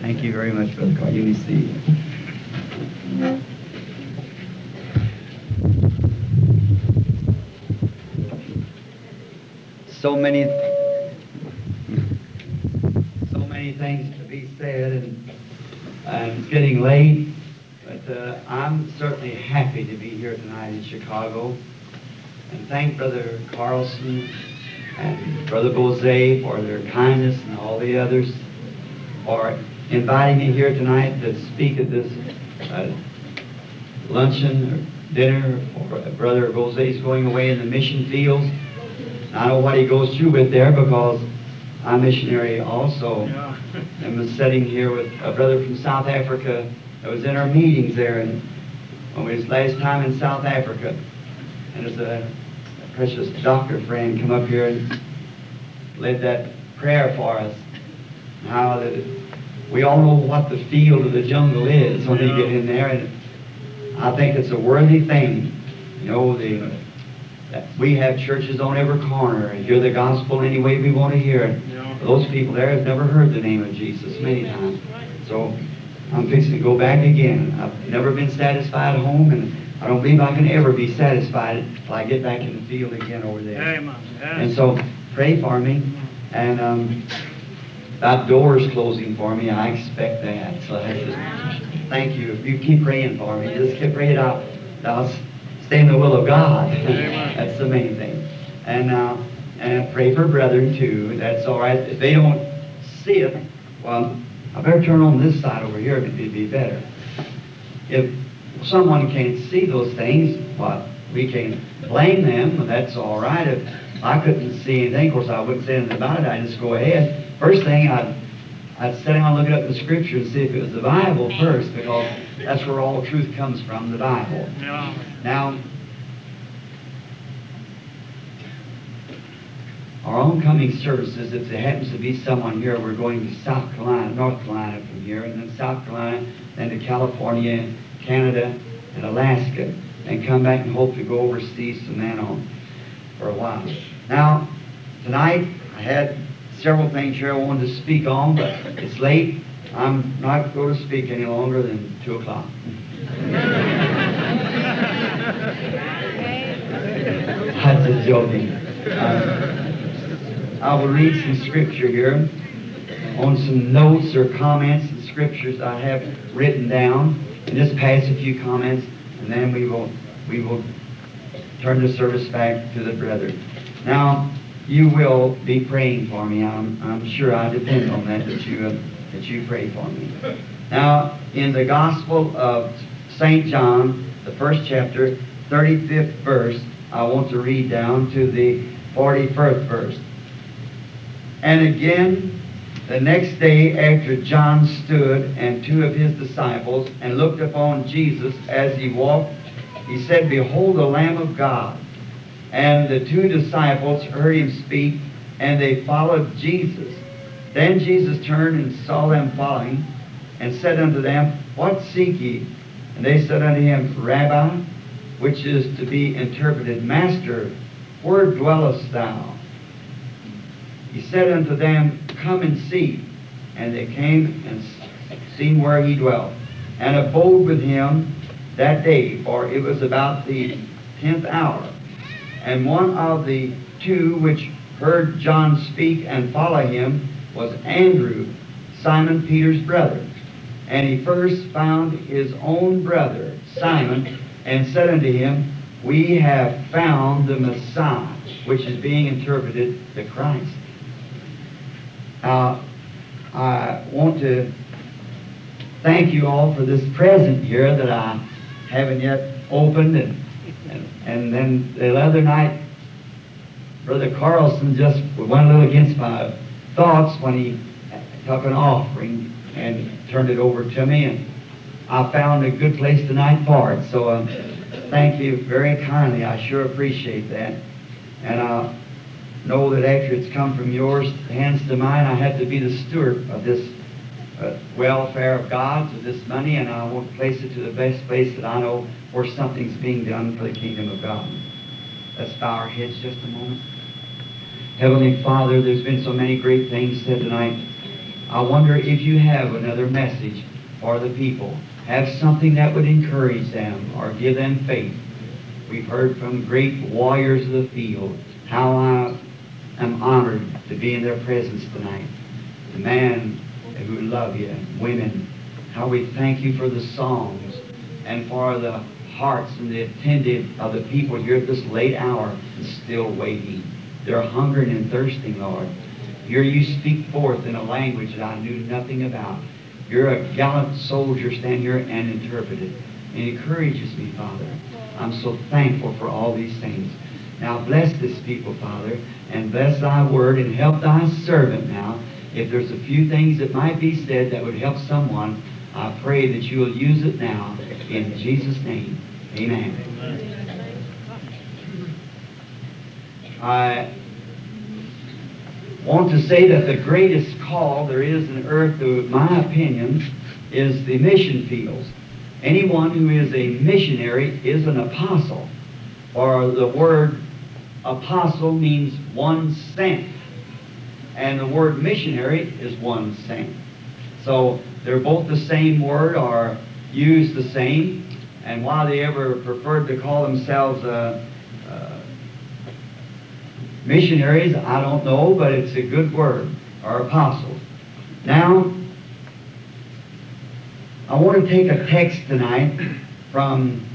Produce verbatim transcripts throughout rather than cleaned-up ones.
Thank you very much, Brother Carl. You may see. So many, so many things to be said, and, and it's getting late. But uh, I'm certainly happy to be here tonight in Chicago, and thank Brother Carlson and Brother Bose for their kindness, and all the others for inviting me here tonight to speak at this uh, luncheon or dinner. For Brother Bose's going away in the mission fields. I know what he goes through with there, because I'm missionary also. Yeah. I'm sitting here with a brother from South Africa that was in our meetings there, and when we was last time in South Africa, and there's a, a precious doctor friend come up here and led that prayer for us. How that we all know what the field of the jungle is when yeah. we get in there, and I think it's a worthy thing. You know, the that we have churches on every corner and hear the gospel any way we want to hear it. Yeah. Those people there have never heard the name of Jesus many times. So I'm fixing to go back again. I've never been satisfied at home, and I don't believe I can ever be satisfied until I get back in the field again over there. Amen. Yes. And so pray for me. And um, that door's closing for me. I expect that. So that's just, thank you. If you keep praying for me, just keep praying out. I'll stay in the will of God. That's the main thing. And uh, and pray for brethren too. That's all right. If they don't see it, well, I better turn on this side over here. It'd be better. If someone can't see those things, well, we can't blame them. That's all right. If I couldn't see anything, of course, I wouldn't say anything about it. I'd just go ahead. First thing, I'd, I'd sit down and look it up in the Scripture and see if it was the Bible first, because that's where all truth comes from, the Bible. Yeah. Now, our oncoming services, if there happens to be someone here, we're going to South Carolina, North Carolina from here, and then South Carolina, then to California, Canada, and Alaska, and come back and hope to go overseas from then on for a while. Now, tonight, I had several things here I wanted to speak on, but it's late. I'm not going to speak any longer than two o'clock. That's just joking. Uh, I will read some scripture here on some notes or comments and scriptures I have written down, and just pass a few comments, and then we will we will turn the service back to the brethren. Now, you will be praying for me. I'm, I'm sure I depend on that, that you, uh, that you pray for me. Now, in the Gospel of Saint John, the first chapter, thirty-fifth verse, I want to read down to the forty-first verse. And again, the next day after John stood and two of his disciples and looked upon Jesus as he walked, he said, Behold the Lamb of God. And the two disciples heard him speak, and they followed Jesus. Then Jesus turned and saw them following, and said unto them, What seek ye? And they said unto him, Rabbi, which is to be interpreted, Master, where dwellest thou? He said unto them, Come and see. And they came and seen where he dwelt, and abode with him that day, for it was about the tenth hour. And one of the two which heard John speak and follow him was Andrew, Simon Peter's brother. And he first found his own brother, Simon, and said unto him, We have found the Messiah, which is being interpreted, the Christ. Now, I want to thank you all for this present here that I haven't yet opened. And, and, and then the other night, Brother Carlson just went a little against my thoughts when he took an offering and turned it over to me. And I found a good place tonight for it. So uh, thank you very kindly. I sure appreciate that. And I know that after it's come from yours hands to mine, I have to be the steward of this uh, welfare of God's, of this money, and I want to place it to the best place that I know where something's being done for the kingdom of God. Let's bow our heads just a moment. Heavenly Father, there's been so many great things said tonight. I wonder if you have another message for the people. Have something that would encourage them or give them faith. We've heard from great warriors of the field how I am honored to be in their presence tonight. The man who love you, women, how we thank you for the songs and for the hearts and the attentive of the people here at this late hour and still waiting. They're hungering and thirsting, Lord. Here you speak forth in a language that I knew nothing about. You're a gallant soldier stand here and interpret it. It encourages me, Father. I'm so thankful for all these things. Now bless this people, Father, and bless thy word and help thy servant now. If there's a few things that might be said that would help someone, I pray that you will use it now. In Jesus' name, amen. Amen. I want to say that the greatest call there is in earth, in my opinion, is the mission fields. Anyone who is a missionary is an apostle, or the word apostle means one sent, and the word missionary is one sent. So they're both the same word or used the same, and why they ever preferred to call themselves uh, uh, missionaries, I don't know, but it's a good word, or apostles. Now, I want to take a text tonight from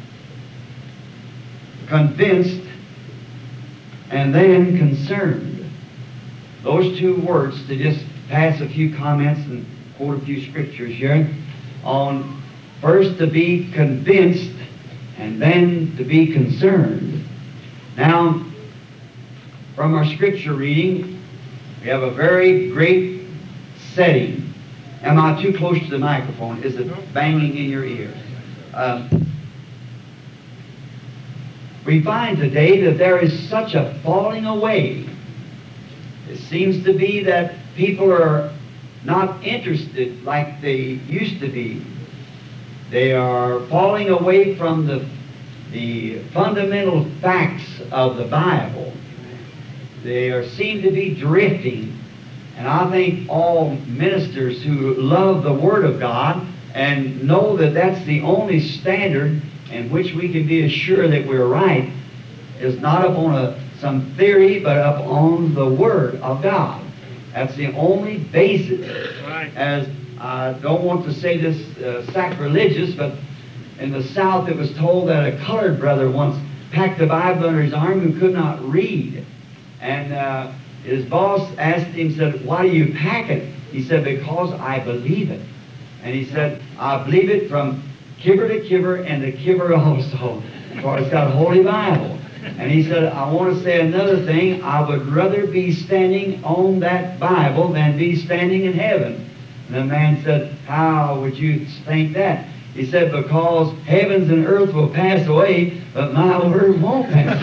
convinced and then concerned. Those two words to just pass a few comments and quote a few scriptures here on first to be convinced and then to be concerned. Now, from our scripture reading, we have a very great setting. Am I too close to the microphone? Is it banging in your ear? Uh, we find today that there is such a falling away. It seems to be that people are not interested like they used to be. They are falling away from the, the fundamental facts of the Bible. They are, seem to be drifting. And I think all ministers who love the Word of God and know that that's the only standard in which we can be assured that we're right is not upon a, some theory, but upon the Word of God. That's the only basis. Right. As I don't want to say this uh, sacrilegious, but in the South it was told that a colored brother once packed a Bible under his arm who could not read. And uh, his boss asked him, said, "Why do you pack it?" He said, "Because I believe it." And he said, "I believe it from kiver to kiver and to kiver also, for it's got a Holy Bible." And he said, "I want to say another thing. I would rather be standing on that Bible than be standing in heaven." And the man said, "How would you think that?" He said, "Because heavens and earth will pass away, but my word won't pass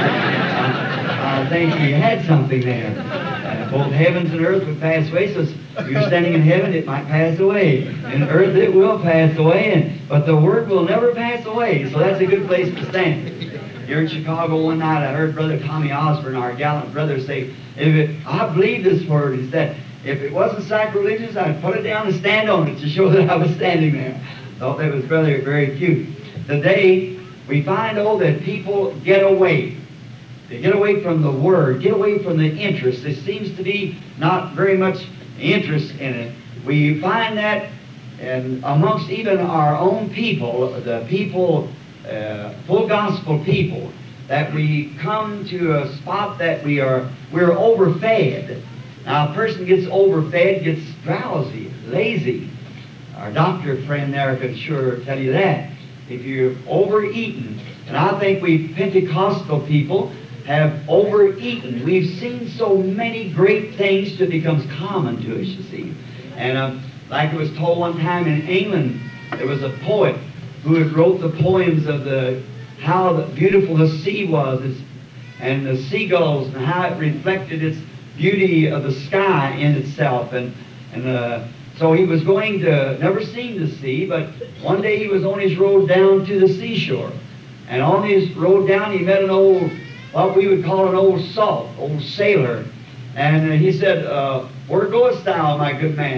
away." I think he had something there. Uh, both heavens and earth would pass away, so if you're standing in heaven, it might pass away. In earth, it will pass away, and, but the Word will never pass away, so that's a good place to stand. Here in Chicago one night, I heard Brother Tommy Osborne, our gallant brother, say, "If it, I believe this Word," he said, "if it wasn't sacrilegious, I'd put it down and stand on it to show that I was standing there." Thought that was very, very cute. Today, we find, oh, that people get away. They get away from the Word, get away from the interest. There seems to be not very much interest in it. We find that and amongst even our own people, the people, uh, full gospel people, that we come to a spot that we are, we're overfed. Now, a person gets overfed, gets drowsy, lazy. Our doctor friend there could sure tell you that. If you're overeaten, and I think we Pentecostal people have overeaten. We've seen so many great things that becomes common to us, you see. And uh, like it was told one time in England, there was a poet who had wrote the poems of the how the, beautiful the sea was, its, and the seagulls, and how it reflected its beauty of the sky in itself. And, and uh, so he was going to, never seen the sea, but one day he was on his road down to the seashore. And on his road down, he met an old, what we would call an old salt, old sailor. And uh, he said, uh, "Where goest thou, my good man?"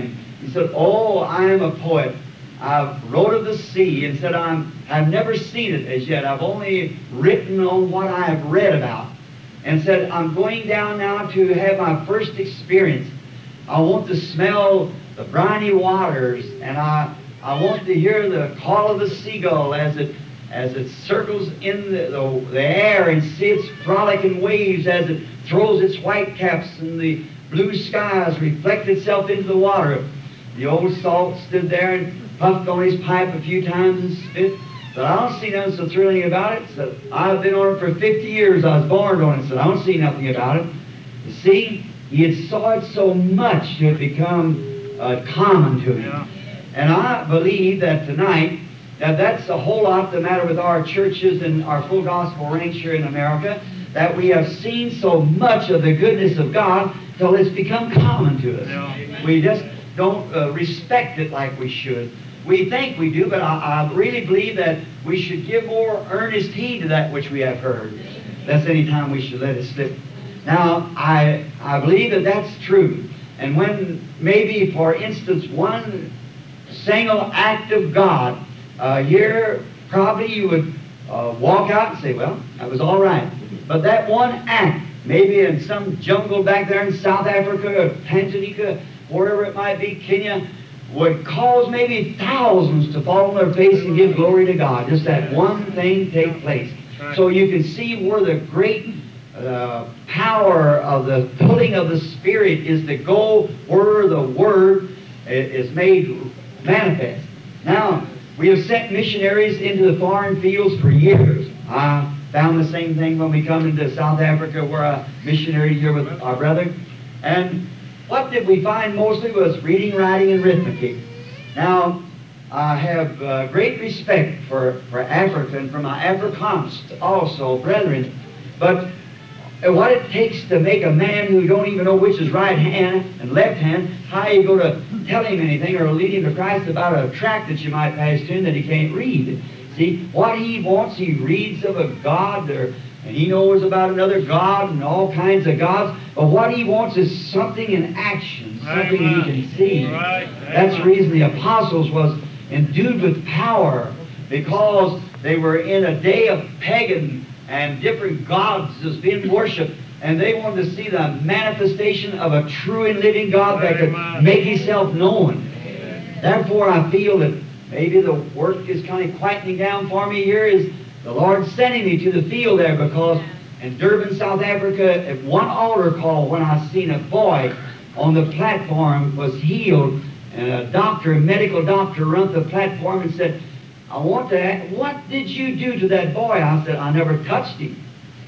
He said, oh, I am a poet. I've wrote of the sea and said, I'm, I've never seen it as yet. I've only written on what I have read about. And said, I'm going down now to have my first experience. I want to smell the briny waters, and I, I want to hear the call of the seagull as it, as it circles in the, the, the air, and see its frolicking waves as it throws its white caps and the blue skies reflect itself into the water. The old salt stood there and puffed on his pipe a few times and spit. But I don't see nothing so thrilling about it. So I've been on it for fifty years. I was born on it, so I don't see nothing about it. You see, he had saw it so much to have become uh, common to him. Yeah. And I believe that tonight, that that's a whole lot the matter with our churches and our full gospel ranks here in America, that we have seen so much of the goodness of God till it's become common to us. Yeah. We just don't uh, respect it like we should. We think we do, but I, I really believe that we should give more earnest heed to that which we have heard. That's any time we should let it slip. Now, I, I believe that that's true. And when maybe, for instance, one single act of God, uh, here probably you would uh, walk out and say, well, that was all right. But that one act, maybe in some jungle back there in South Africa or Tanzania, wherever it might be, Kenya, would cause maybe thousands to fall on their face and give glory to God. Just that one thing take place. So you can see where the great uh, power of the pulling of the Spirit is to go where the Word is made manifest. Now, we have sent missionaries into the foreign fields for years. I found the same thing when we come into South Africa, where a missionary here with our brother. And what did we find mostly was reading, writing, and arithmetic. Now, I have uh, great respect for, for Africa and for my Afrikaans also, brethren. But what it takes to make a man who don't even know which is right hand and left hand, how you go to tell him anything or lead him to Christ about a tract that you might pass to him that he can't read. See, what he wants, he reads of a God there, and he knows about another God and all kinds of gods. But what he wants is something in action, something he can see. Right. That's the reason the apostles was endued with power, because they were in a day of pagan and different gods that's being worshipped, and they wanted to see the manifestation of a true and living God that could make himself known. Therefore, I feel that maybe the work is kind of quietening down for me here, is the Lord sending me to the field there, because in Durban, South Africa, at one altar call, when I seen a boy on the platform was healed, and a doctor, a medical doctor, run the platform and said, I want to ask, what did you do to that boy? I said, I never touched him.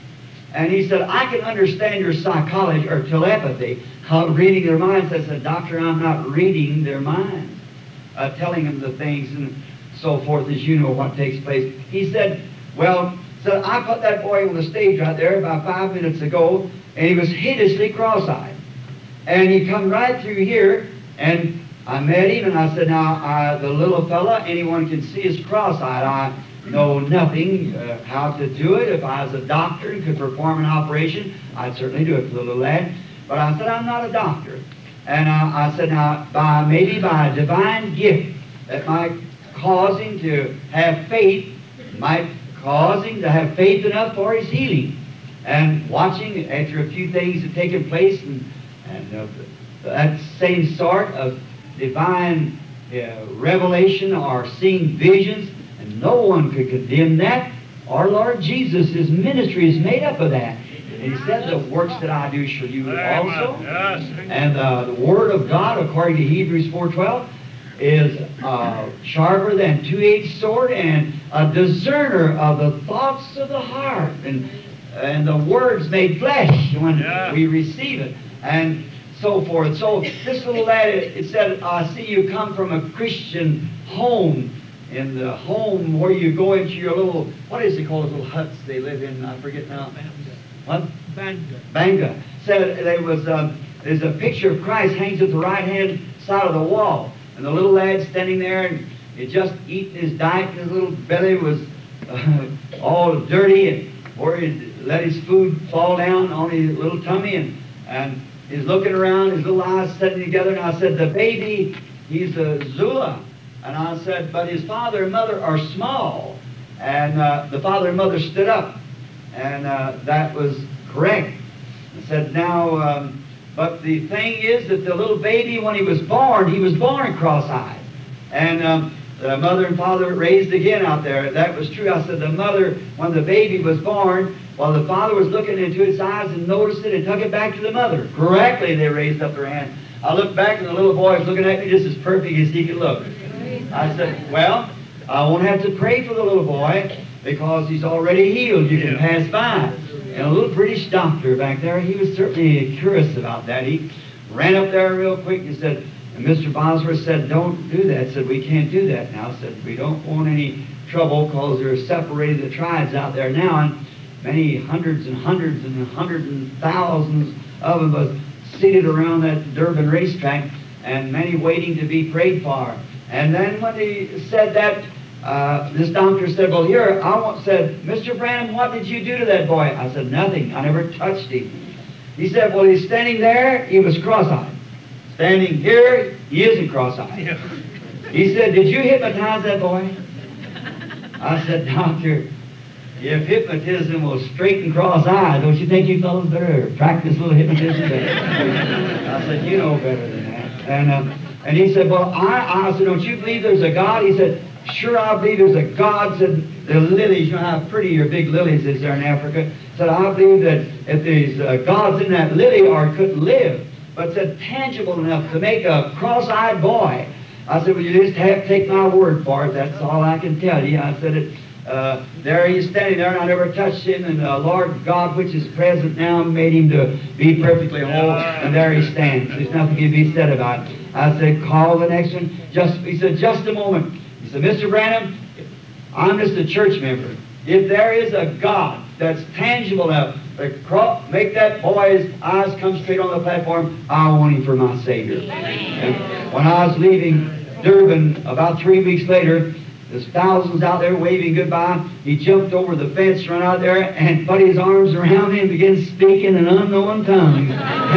And he said, I can understand your psychology or telepathy, how reading their minds. I said, Doctor, I'm not reading their minds, uh, telling them the things and so forth, as you know what takes place. He said, well, so I put that boy on the stage right there about five minutes ago, and he was hideously cross-eyed. And he come right through here, and I met him, and I said, now, uh, the little fella, anyone can see is cross-eyed. I know nothing uh, how to do it. If I was a doctor and could perform an operation, I'd certainly do it for the little lad. But I said, I'm not a doctor. And uh, I said, now, by maybe by a divine gift that might cause him to have faith, might cause him to have faith enough for his healing. And watching, after a few things had taken place, and, and uh, that same sort of divine uh, revelation or seeing visions, and no one could condemn that. Our Lord Jesus, his ministry is made up of that. And he said, the works that I do shall you also. And uh, the Word of God, according to Hebrews four twelve, is uh, sharper than a two-edged sword and a discerner of the thoughts of the heart. And, and the Word's made flesh when yeah. we receive it. And so forth. So this little lad, it said, I see you come from a Christian home. In the home where you go into your little, what is it called, little huts they live in? I forget now. Banga. What? Banga. Banga. Said there was, um, there's a picture of Christ hangs at the right-hand side of the wall. And the little lad standing there, and he just eating his diet, and his little belly was uh, all dirty, and where he let his food fall down on his little tummy, and, and he's looking around, his little eyes setting together, and I said, the baby he's a Zula. And I said, but his father and mother are small. And uh, the father and mother stood up. And uh, that was correct. I said, now, um, but the thing is that the little baby, when he was born, he was born cross-eyed. And um, the mother and father raised again out there. That was true. I said, the mother, when the baby was born, while the father was looking into its eyes and noticed it and took it back to the mother. Correctly, they raised up their hand. I looked back, and the little boy was looking at me just as perfect as he could look. I said, well, I won't have to pray for the little boy because he's already healed. You can pass by. And a little British doctor back there, he was certainly curious about that. He ran up there real quick and said, and Mister Bosworth said, don't do that. Said, we can't do that now. Said, we don't want any trouble because they're separating the tribes out there now. And many hundreds and hundreds and hundreds and thousands of them was seated around that Durban racetrack, and many waiting to be prayed for. And then when he said that, uh, this doctor said, well, here, I want, said, Mister Branham, what did you do to that boy? I said, nothing. I never touched him. He said, well, he's standing there. He was cross-eyed. Standing here, he isn't cross-eyed. Yeah. He said, did you hypnotize that boy? I said, doctor, if hypnotism will straighten cross-eyed, don't you think you fellows better practice a little hypnotism? I said, you know better than that. And, um, and he said, well, I, I said, don't you believe there's a God? He said, sure, I believe there's a God. Said, the lilies, you know how pretty your big lilies is there in Africa. Said, I believe that if these uh, gods in that lily or couldn't live, but said tangible enough to make a cross-eyed boy. I said, well, you just have to take my word for it. That's all I can tell you. I said, it, uh, there he's standing there, and I never touched him, and the uh, Lord God, which is present now, made him to be perfectly whole, and there he stands. There's nothing to be said about it. I said, call the next one. Just, he said, just a moment. He said, Mister Branham, I'm just a church member. If there is a God that's tangible enough to make that boy's eyes come straight on the platform, I want him for my Savior. And when I was leaving Durban about three weeks later, there's thousands out there waving goodbye. He jumped over the fence, ran out there, and put his arms around me and began speaking in unknown tongues.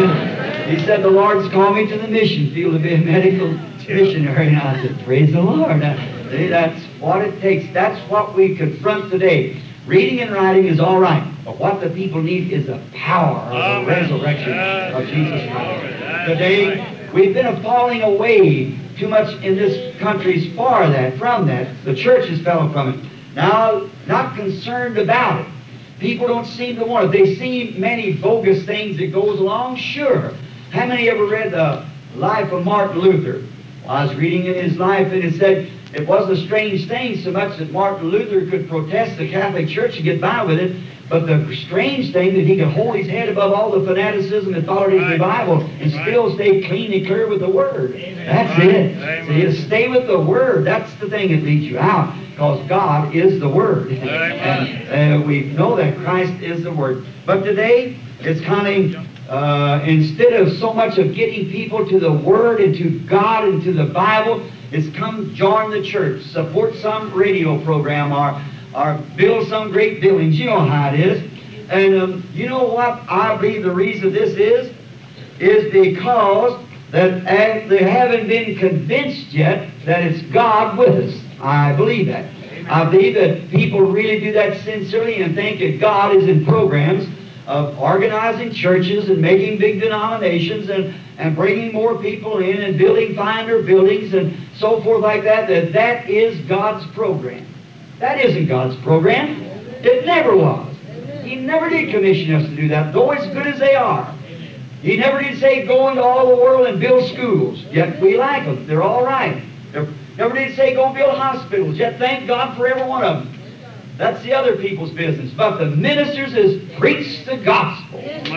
He said, the Lord's called me to the mission field to be a medical missionary. And I said, praise the Lord. See, that's what it takes. That's what we confront today. Reading and writing is all right, but what the people need is the power of the resurrection of Jesus Christ. Today, we've been falling away too much in this country as far that, from that. The church has fallen from it. Now, not concerned about it. People don't seem to want it. They see many bogus things that goes along, sure. How many ever read the life of Martin Luther? Well, I was reading in his life, and it said it wasn't a strange thing so much that Martin Luther could protest the Catholic Church and get by with it, but the strange thing that he could hold his head above all the fanaticism that followed his revival and still stay clean and clear with the Word. That's it. So you stay with the Word. That's the thing that leads you out, because God is the Word. And uh, we know that Christ is the Word. But today, it's kind of, uh, instead of so much of getting people to the Word and to God and to the Bible, it's come join the church, support some radio program, or, or build some great buildings. You know how it is. And um, you know what I believe the reason this is? Is because that they haven't been convinced yet that it's God with us. I believe that. I believe that people really do that sincerely and think that God is in programs of organizing churches and making big denominations and, and bringing more people in and building finer buildings and so forth like that, that that is God's program. That isn't God's program. It never was. He never did commission us to do that, though as good as they are. He never did say go into all the world and build schools, yet we like them. They're all right. They're, never did say go build hospitals, yet thank God for every one of them. That's the other people's business. But the ministers is preach the gospel.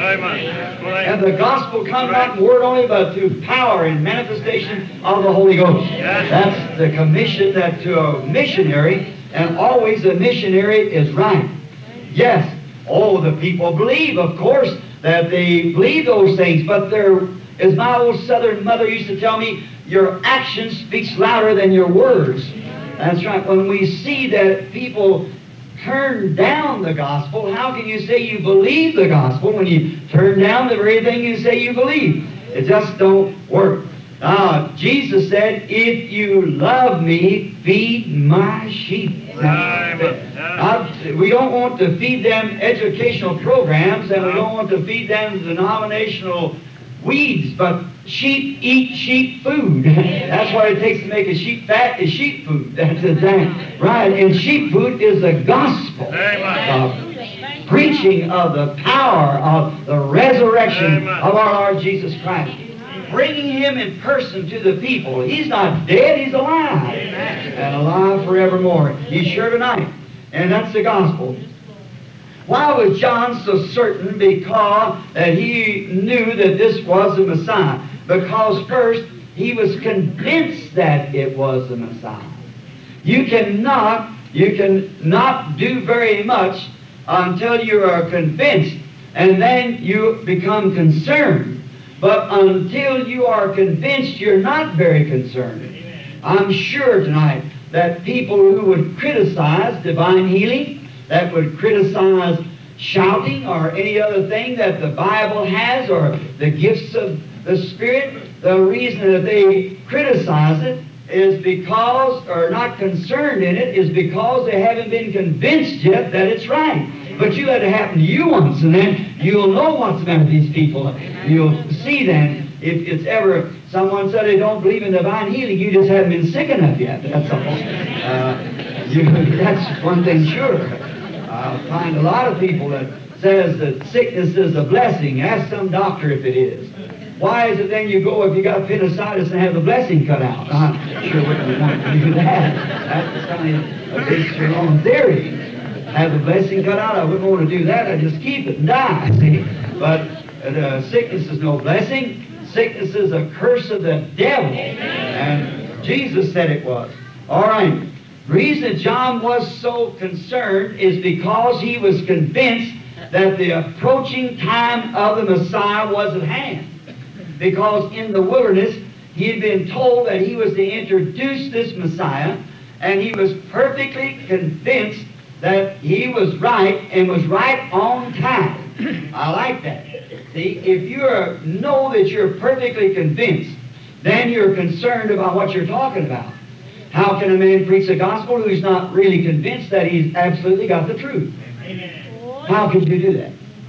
And the gospel comes not in word only, but through power and manifestation of the Holy Ghost. That's the commission that to a missionary, and always a missionary is right. Yes, oh, the people believe, of course, that they believe those things, but they're, as my old southern mother used to tell me, your action speaks louder than your words. That's right. When we see that people turn down the gospel, how can you say you believe the gospel when you turn down the very thing you say you believe? It just don't work. Now, Jesus said, if you love me, feed my sheep. Now, now, we don't want to feed them educational programs, and we don't want to feed them denominational weeds, but sheep eat sheep food. That's what it takes to make a sheep fat, is sheep food. That's the thing. Right, and sheep food is the gospel. Of preaching of the power of the resurrection of our Lord Jesus Christ. Bringing Him in person to the people. He's not dead, He's alive. And alive forevermore. He's sure tonight. And that's the gospel. Why was John so certain? Because that he knew that this was the Messiah. Because first, he was convinced that it was the Messiah. You cannot, you can not do very much until you are convinced, and then you become concerned. But until you are convinced, you're not very concerned. I'm sure tonight that people who would criticize divine healing, that would criticize shouting or any other thing that the Bible has, or the gifts of the Spirit, the reason that they criticize it is because, or not concerned in it, is because they haven't been convinced yet that it's right. But you let it happen to you once, and then you'll know what's the matter with these people. You'll see then, if it's ever someone said they don't believe in divine healing, you just haven't been sick enough yet. That's all. Uh, you, that's one thing sure. I'll find a lot of people that says that sickness is a blessing. Ask some doctor if it is. Why is it then you go if you got appendicitis and have the blessing cut out? I'm sure wouldn't want to do that. That's kind of against your own theory. Have the blessing cut out, I wouldn't want to do that. I'd just keep it and die, see. But uh, sickness is no blessing. Sickness is a curse of the devil. And Jesus said it was. All right. The reason that John was so concerned is because he was convinced that the approaching time of the Messiah was at hand. Because in the wilderness, he had been told that he was to introduce this Messiah, and he was perfectly convinced that he was right and was right on time. I like that. See, if you are, know that you're perfectly convinced, then you're concerned about what you're talking about. How can a man preach the gospel who's not really convinced that he's absolutely got the truth? Amen. How can you do that?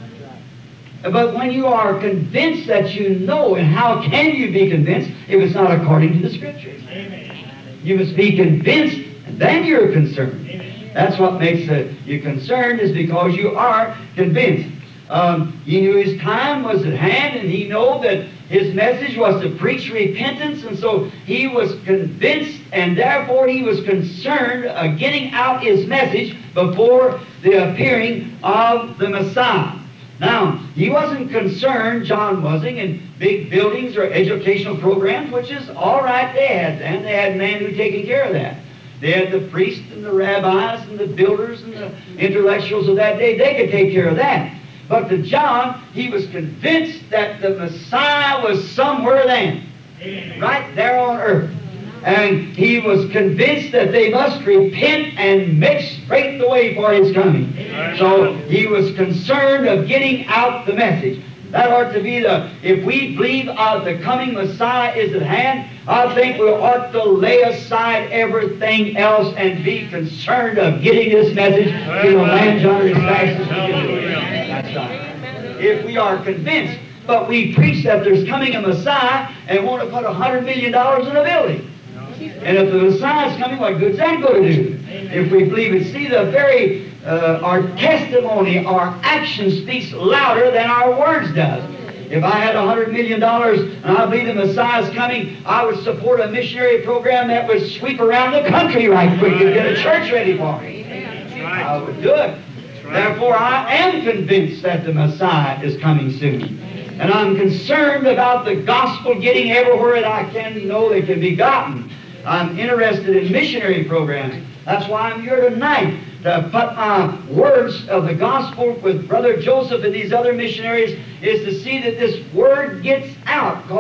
But when you are convinced that you know, and how can you be convinced if it's not according to the Scriptures? Amen. You must be convinced, and then you're concerned. Amen. That's what makes uh, you concerned, is because you are convinced. Um, he knew his time was at hand, and he knew that his message was to preach repentance, and so he was convinced, and therefore he was concerned of getting out his message before the appearing of the Messiah. Now, he wasn't concerned, John wasn't, in big buildings or educational programs, which is all right, they had them. They had men who were taking care of that. They had the priests and the rabbis and the builders and the intellectuals of that day. They could take care of that. But to John, he was convinced that the Messiah was somewhere then, right there on earth. And he was convinced that they must repent and make straight the way for his coming. So he was concerned of getting out the message. That ought to be the, if we believe of the coming Messiah is at hand, I think we ought to lay aside everything else and be concerned of getting this message to the land yonder as fast as we can do it. That's right. If we are convinced, but we preach that there's coming a Messiah and want to put a hundred million dollars in a building. And if the Messiah is coming, what good's that going to do? If we believe it, see, the very uh, our testimony, our action speaks louder than our words does. If I had a hundred million dollars and I believe the Messiah is coming, I would support a missionary program that would sweep around the country right quick and get a church ready for me. I would do it. Therefore, I am convinced that the Messiah is coming soon. And I'm concerned about the gospel getting everywhere that I can know they can be gotten. I'm interested in missionary programs. That's why I'm here tonight, to put my words of the gospel with Brother Joseph and these other missionaries, is to see that this word gets out. Because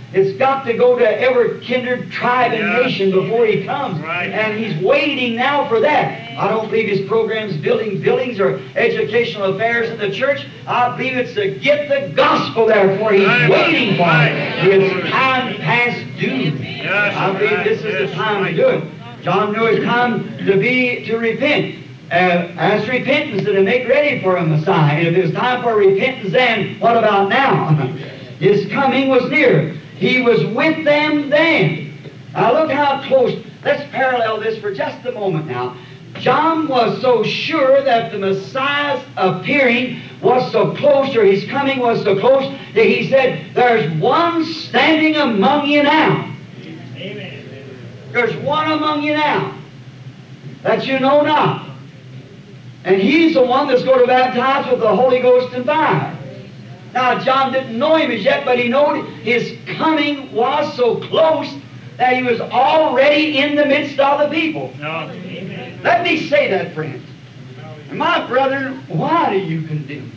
It's got to go to every kindred, tribe, and Yeah. nation before He comes. Right. And He's waiting now for that. I don't believe His program's building buildings or educational affairs in the church. I believe it's to get the gospel there for He's Right. waiting for Right. it. It's time past due. Yes, I believe right. this is Yes, the time right. to do it. John knew it's time to be to repent. Uh, ask repentance and to make ready for a Messiah. And if it was time for repentance then, what about now? His coming was near. He was with them then. Now look how close. Let's parallel this for just a moment now. John was so sure that the Messiah's appearing was so close, or His coming was so close, that he said, there's one standing among you now. Amen. There's one among you now that you know not. And He's the one that's going to baptize with the Holy Ghost and fire. Now, John didn't know Him as yet, but he knew His coming was so close that He was already in the midst of the people. No. Amen. Let me say that, friends. My brethren, why do you condemn?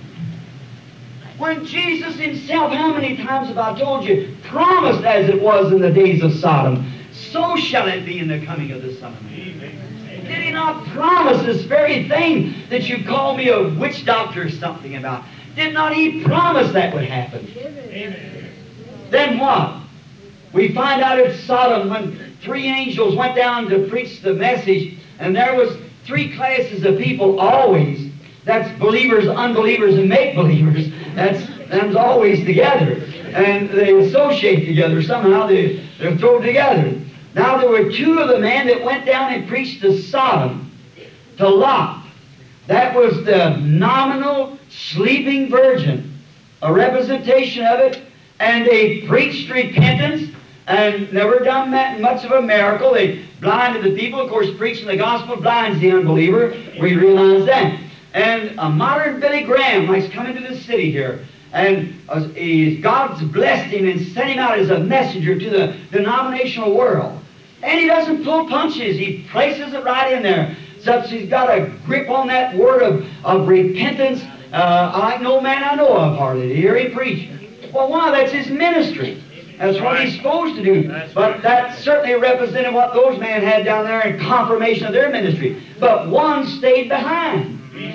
When Jesus Himself, how many times have I told you, promised as it was in the days of Sodom, so shall it be in the coming of the Son of Man. Did He not promise this very thing that you call me a witch doctor or something about? Did not He promise that would happen? Amen. Then what? We find out at Sodom when three angels went down to preach the message, and there was three classes of people always. That's believers, unbelievers, and make-believers. That's them's always together. And they associate together. Somehow they, they're thrown together. Now there were two of the men that went down and preached to Sodom, to Lot. That was the nominal sleeping virgin, a representation of it. And they preached repentance and never done that much of a miracle. They blinded the people. Of course, preaching the gospel blinds the unbeliever. We realize that. And a modern Billy Graham likes coming to the city here. And uh, he, God's blessed him and sent him out as a messenger to the denominational world. And he doesn't pull punches. He places it right in there. Such he's got a grip on that word of, of repentance uh, like no man I know of hardly to hear him preach. Well, why? That's his ministry. That's what he's supposed to do. But that certainly represented what those men had down there in confirmation of their ministry. But one stayed behind.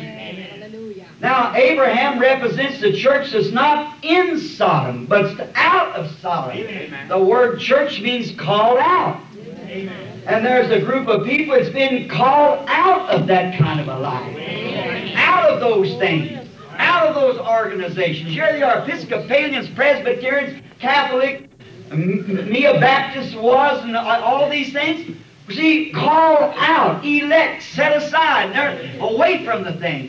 Now, Abraham represents the church that's not in Sodom, but it's out of Sodom. Amen. The word church means called out. Amen. And there's a group of people that's been called out of that kind of a life. Out of those things. Out of those organizations. Here they are, Episcopalians, Presbyterians, Catholic, Mia Baptist was, and all of these things. See, called out, elect, set aside. They're away from the thing.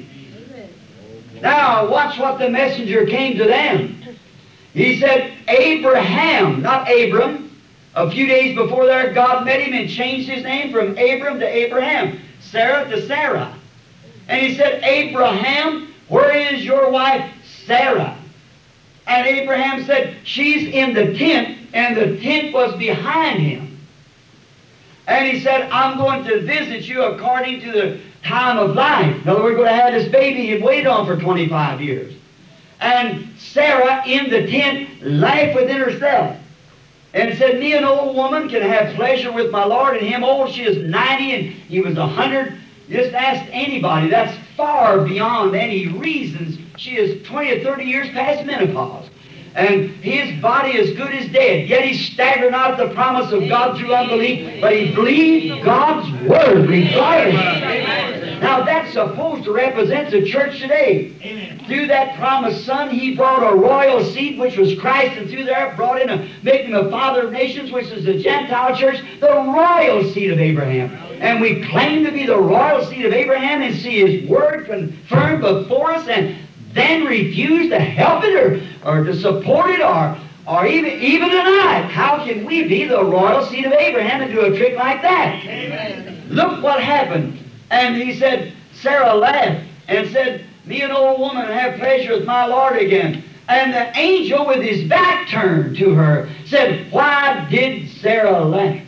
Now, watch what the messenger came to them. He said, Abraham, not Abram. A few days before there, God met him and changed his name from Abram to Abraham, Sarah to Sarah. And he said, Abraham, where is your wife Sarah? And Abraham said, she's in the tent, and the tent was behind him. And he said, I'm going to visit you according to the time of life. In other words, we're going to have this baby he'd waited on for twenty-five years. And Sarah in the tent laughed within herself and said, me, an old woman, can have pleasure with my Lord, and him old. She is ninety and he was a hundred. Just ask anybody. That's far beyond any reasons. She is twenty or thirty years past menopause. And his body is good as dead. Yet he staggered not at the promise of God through unbelief, but he believed God's word regardless. Now that's supposed to represent the church today. Amen. Through that promised Son, He brought a royal seed, which was Christ, and through there brought in a, making him a father of nations, which is the Gentile church, the royal seed of Abraham. And we claim to be the royal seed of Abraham and see His word confirmed before us, and then refuse to help it or, or to support it or, or even, even deny it. How can we be the royal seed of Abraham and do a trick like that? Amen. Look what happened. And he said, Sarah laughed and said, me, an old woman, have pleasure with my Lord again. And the angel, with his back turned to her, said, why did Sarah laugh?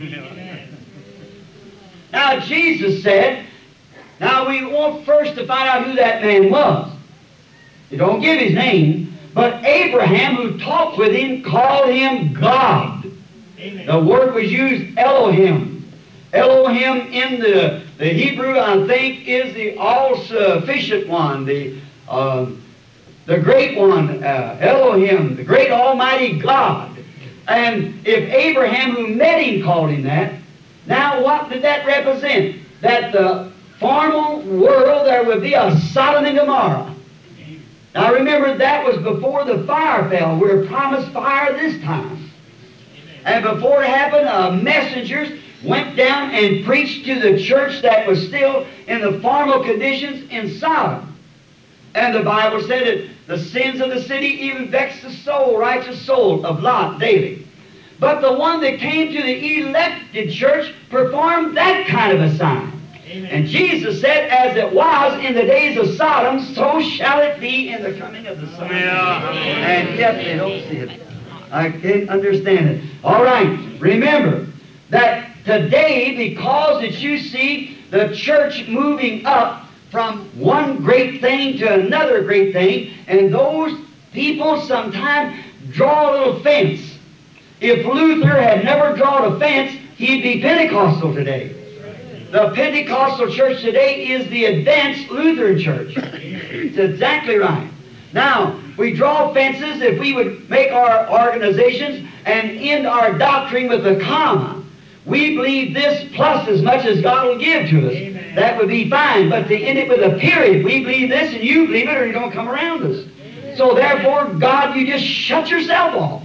Now, Jesus said, now we want first to find out who that man was. He don't give his name, But Abraham, who talked with him, called him God. Amen. The word was used Elohim. Elohim in the, the Hebrew, I think, is the all-sufficient one, the, uh, the great one, uh, Elohim, the great almighty God. And if Abraham, who met him, called him that, now what did that represent? That the formal world, there would be a Sodom and Gomorrah. Now remember, that was before the fire fell. We were promised fire this time. And before it happened, uh, messengers went down and preached to the church that was still in the formal conditions in Sodom. And the Bible said that the sins of the city even vexed the soul, righteous soul of Lot daily. But the one that came to the elected church performed that kind of a sign. Amen. And Jesus said, as it was in the days of Sodom, so shall it be in the coming of the Son of Man. And yet they don't see it. I can't understand it. All right, remember that today, because that you see the church moving up from one great thing to another great thing, and those people sometimes draw a little fence. If Luther had never drawn a fence, he'd be Pentecostal today. The Pentecostal church today is the advanced Lutheran church. It's exactly right. Now, we draw fences if we would make our organizations and end our doctrine with a comma. We believe this plus as much as God will give to us. Amen. That would be fine. But to end it with a period, we believe this and you believe it, or you don't come around us. So therefore, God, you just shut yourself off.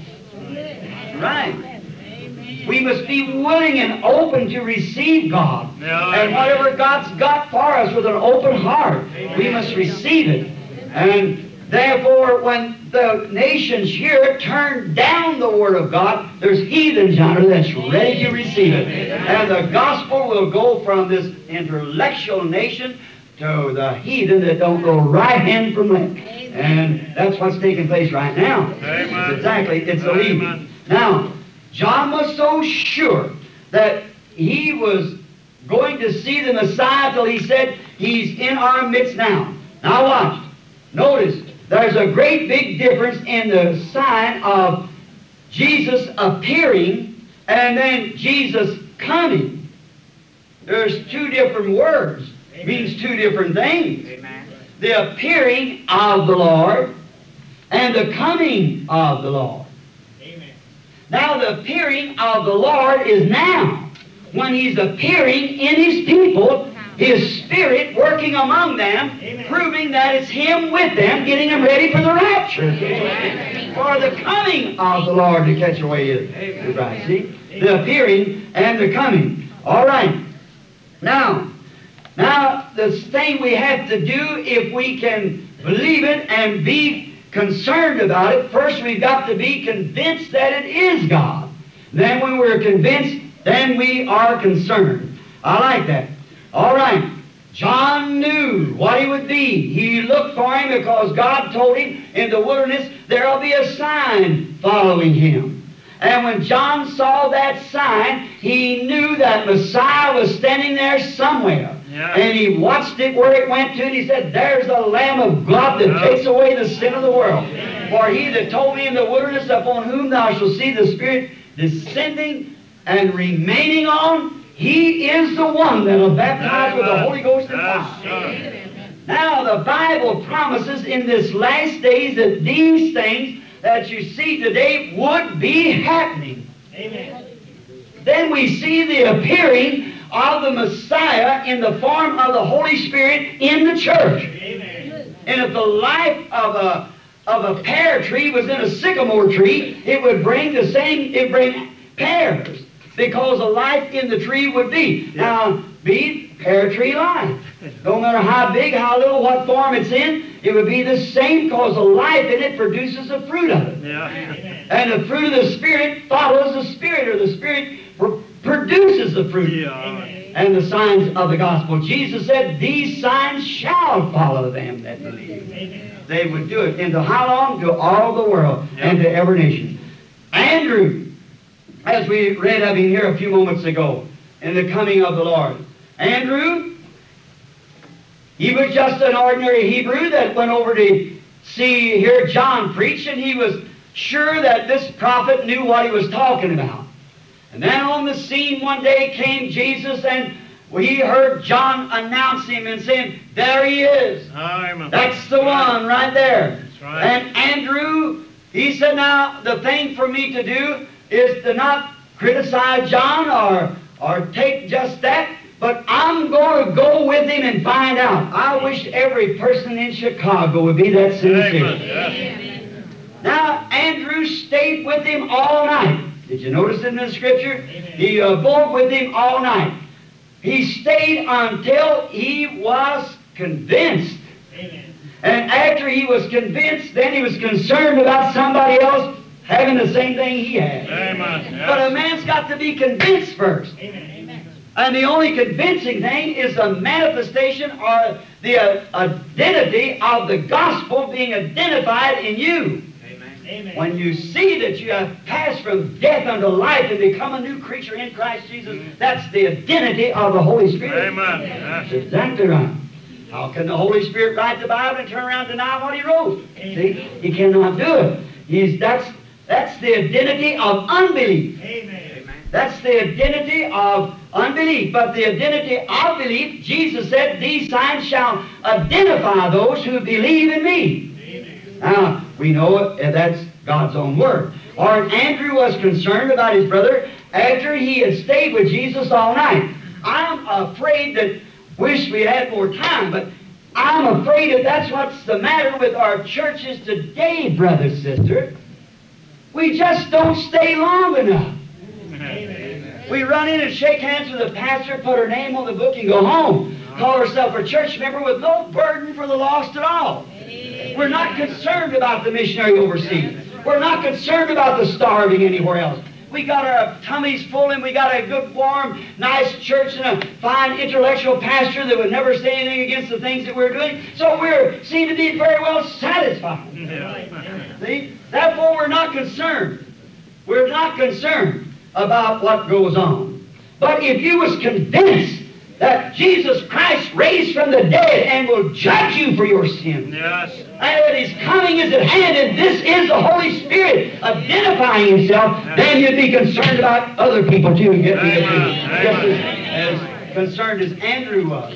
Right. We must be willing and open to receive God. And whatever God's got for us with an open heart, we must receive it. And therefore, when the nations here turn down the Word of God, there's heathens yonder that's ready to receive it. And the gospel will go from this intellectual nation to the heathen that don't go right hand from left. And that's what's taking place right now. It's exactly, it's a leading. Now, John was so sure that he was going to see the Messiah till he said, he's in our midst now. Now watch. Notice, there's a great big difference in the sign of Jesus appearing and then Jesus coming. There's two different words. It means two different things. Amen. The appearing of the Lord and the coming of the Lord. Amen. Now the appearing of the Lord is now. When He's appearing in His people, His Spirit working among them, Amen. proving that it's Him with them, getting them ready for the rapture. Amen. For the coming of the Lord to catch away His bride. See? The appearing and the coming. All right. Now, now the thing we have to do, if we can believe it and be concerned about it, first we've got to be convinced that it is God. Then when we're convinced, then we are concerned. I like that. All right. John knew what he would be. He looked for him because God told him in the wilderness there'll be a sign following him. And when John saw that sign, he knew that Messiah was standing there somewhere. Yeah. And he watched it where it went to, and he said, there's the Lamb of God that Yeah. takes away the sin of the world. For he that told me in the wilderness, upon whom thou shalt see the Spirit descending and remaining on, he is the one that will baptize with the Holy Ghost and fire. Now the Bible promises in this last days that these things that you see today would be happening. Amen. Then we see the appearing of the Messiah in the form of the Holy Spirit in the church. Amen. And if the life of a of a pear tree was in a sycamore tree, it would bring the same, it would bring pears, because the life in the tree would be. Yeah. Now, be pear tree life. No matter how big, how little, what form it's in, it would be the same, because the life in it produces the fruit of it. Yeah. And the fruit of the Spirit follows the Spirit, or the Spirit pr- produces the fruit. Yeah. And the signs of the gospel. Jesus said, these signs shall follow them that believe. Amen. They would do it. Into how long? To all the world and to every nation. Andrew, as we read of him here a few moments ago, in the coming of the Lord. Andrew, he was just an ordinary Hebrew that went over to see, hear John preach, and he was sure that this prophet knew what he was talking about. And then on the scene one day came Jesus, and we heard John announce him and saying, there he is. Amen. That's the one right there. That's right. And Andrew, he said, now, the thing for me to do is to not criticize John or, or take just that, but I'm going to go with him and find out. I wish every person in Chicago would be that sincere. Amen. Yes. Now, Andrew stayed with him all night. Did you notice it in the Scripture? He uh, abode with him all night. He stayed until he was convinced. Amen. And after he was convinced, then he was concerned about somebody else having the same thing he had. Amen. Yes. But a man's got to be convinced first. Amen. And the only convincing thing is the manifestation or the uh, identity of the gospel being identified in you. Amen. When you see that you have passed from death unto life and become a new creature in Christ Jesus, that's the identity of the Holy Spirit. Amen. That's Yes. exactly right. How can the Holy Spirit write the Bible and turn around and deny what He wrote? See, He cannot do it. He's, that's, that's the identity of unbelief. Amen. That's the identity of unbelief. But the identity of belief, Jesus said, these signs shall identify those who believe in me. Amen. Now, we know it, that's God's own word. Or Andrew was concerned about his brother after he had stayed with Jesus all night. I'm afraid that, wish we had more time, but I'm afraid that that's what's the matter with our churches today, brother, sister. We just don't stay long enough. Amen. We run in and shake hands with the pastor, put our name on the book, and go home. Call ourselves a church member with no burden for the lost at all. We're not concerned about the missionary overseas. We're not concerned about the starving anywhere else. We got our tummies full, and we got a good, warm, nice church and a fine intellectual pastor that would never say anything against the things that we're doing. So we seem to be very well satisfied. See? Therefore, we're not concerned. We're not concerned about what goes on. But if you was convinced that Jesus Christ raised from the dead and will judge you for your sins, Yes. and that His coming is at hand, and this is the Holy Spirit identifying Himself, then you'd be concerned about other people too. Get me Amen. just as, as concerned as Andrew was.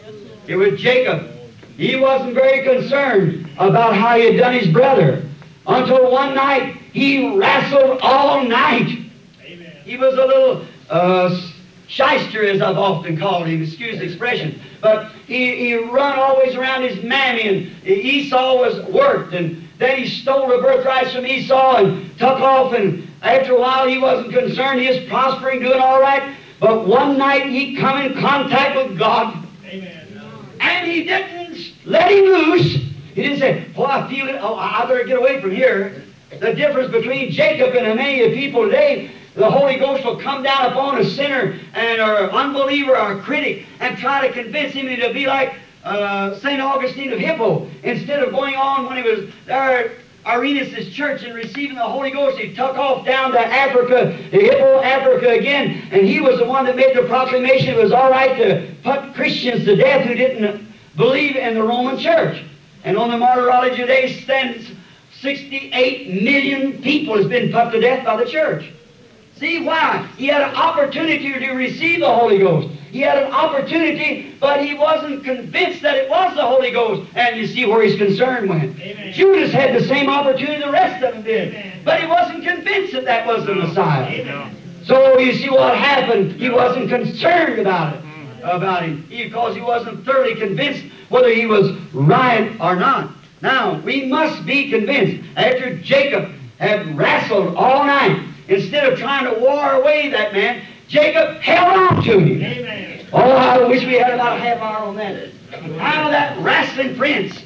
It was Jacob. He wasn't very concerned about how he had done his brother until one night he wrestled all night. Amen. He was a little uh, shyster, as I've often called him, excuse the expression. But he, he run always around his mammy, and Esau was worked, and then he stole the birthrights from Esau and took off, and after a while he wasn't concerned. He was prospering, doing all right. But one night he come in contact with God, Amen. and He didn't let him loose. He didn't say, oh, I feel it. Oh, I better get away from here. The difference between Jacob and many of the people today, the Holy Ghost will come down upon a sinner and or unbeliever or a critic and try to convince him to be like uh, Saint Augustine of Hippo. Instead of going on when he was there at Irenaeus' church and receiving the Holy Ghost, he took off down to Africa, to Hippo, Africa again, and he was the one that made the proclamation it was all right to put Christians to death who didn't believe in the Roman Church. And on the martyrology today stands sixty-eight million people has been put to death by the church. See why? He had an opportunity to receive the Holy Ghost. He had an opportunity, but he wasn't convinced that it was the Holy Ghost. And you see where his concern went. Amen. Judas had the same opportunity the rest of them did. Amen. But he wasn't convinced that that was the Messiah. Amen. So you see what happened. He wasn't concerned about it, about him, because he wasn't thoroughly convinced whether he was right or not. Now, we must be convinced. After Jacob had wrestled all night, instead of trying to war away that man, Jacob held on to him. Amen. Oh, I wish we had about a half hour on that. How that wrestling prince,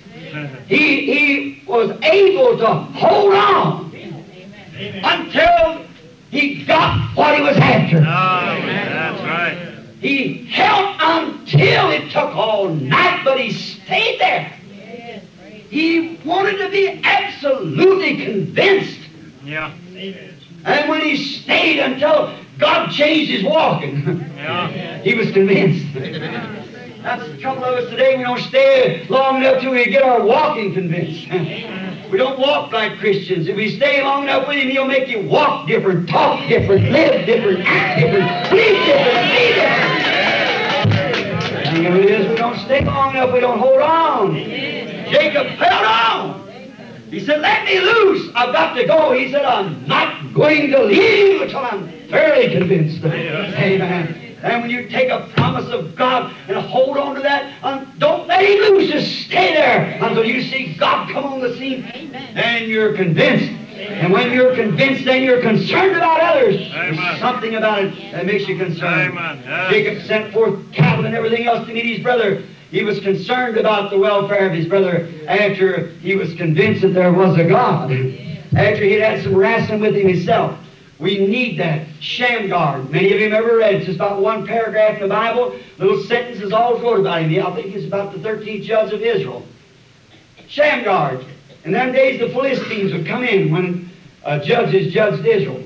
he, he was able to hold on Amen. until he got what he was after. Oh, that's right. He held until it took all night, but he stayed there. Yes. Praise He wanted to be absolutely convinced. Yeah. Amen. And when he stayed until God changed his walking, Yeah. he was convinced. That's the trouble of us today. We don't stay long enough till we get our walking convinced. We don't walk like Christians. If we stay long enough with Him, He'll make you walk different, talk different, live different, act different, believe different, be different. The thing of it is, we don't stay long enough. We don't hold on. Jacob held on. He said, let me loose. I've got to go. He said, I'm not going to leave you until I'm thoroughly convinced of it. Amen. And when you take a promise of God and hold on to that, um, don't let Him loose. Just stay there until you see God come on the scene. Amen. And you're convinced. And when you're convinced, then you're concerned about others. Amen. There's something about it that makes you concerned. Amen. Yes. Jacob sent forth cattle and everything else to meet his brother. He was concerned about the welfare of his brother after he was convinced that there was a God. After he'd had some wrestling with him himself. We need that. Shamgar. Many of you have ever read. It's just about one paragraph in the Bible. Little sentences all wrote about him. I think it's about the thirteenth judge of Israel. Shamgar. In them days the Philistines would come in when uh, judges judged Israel.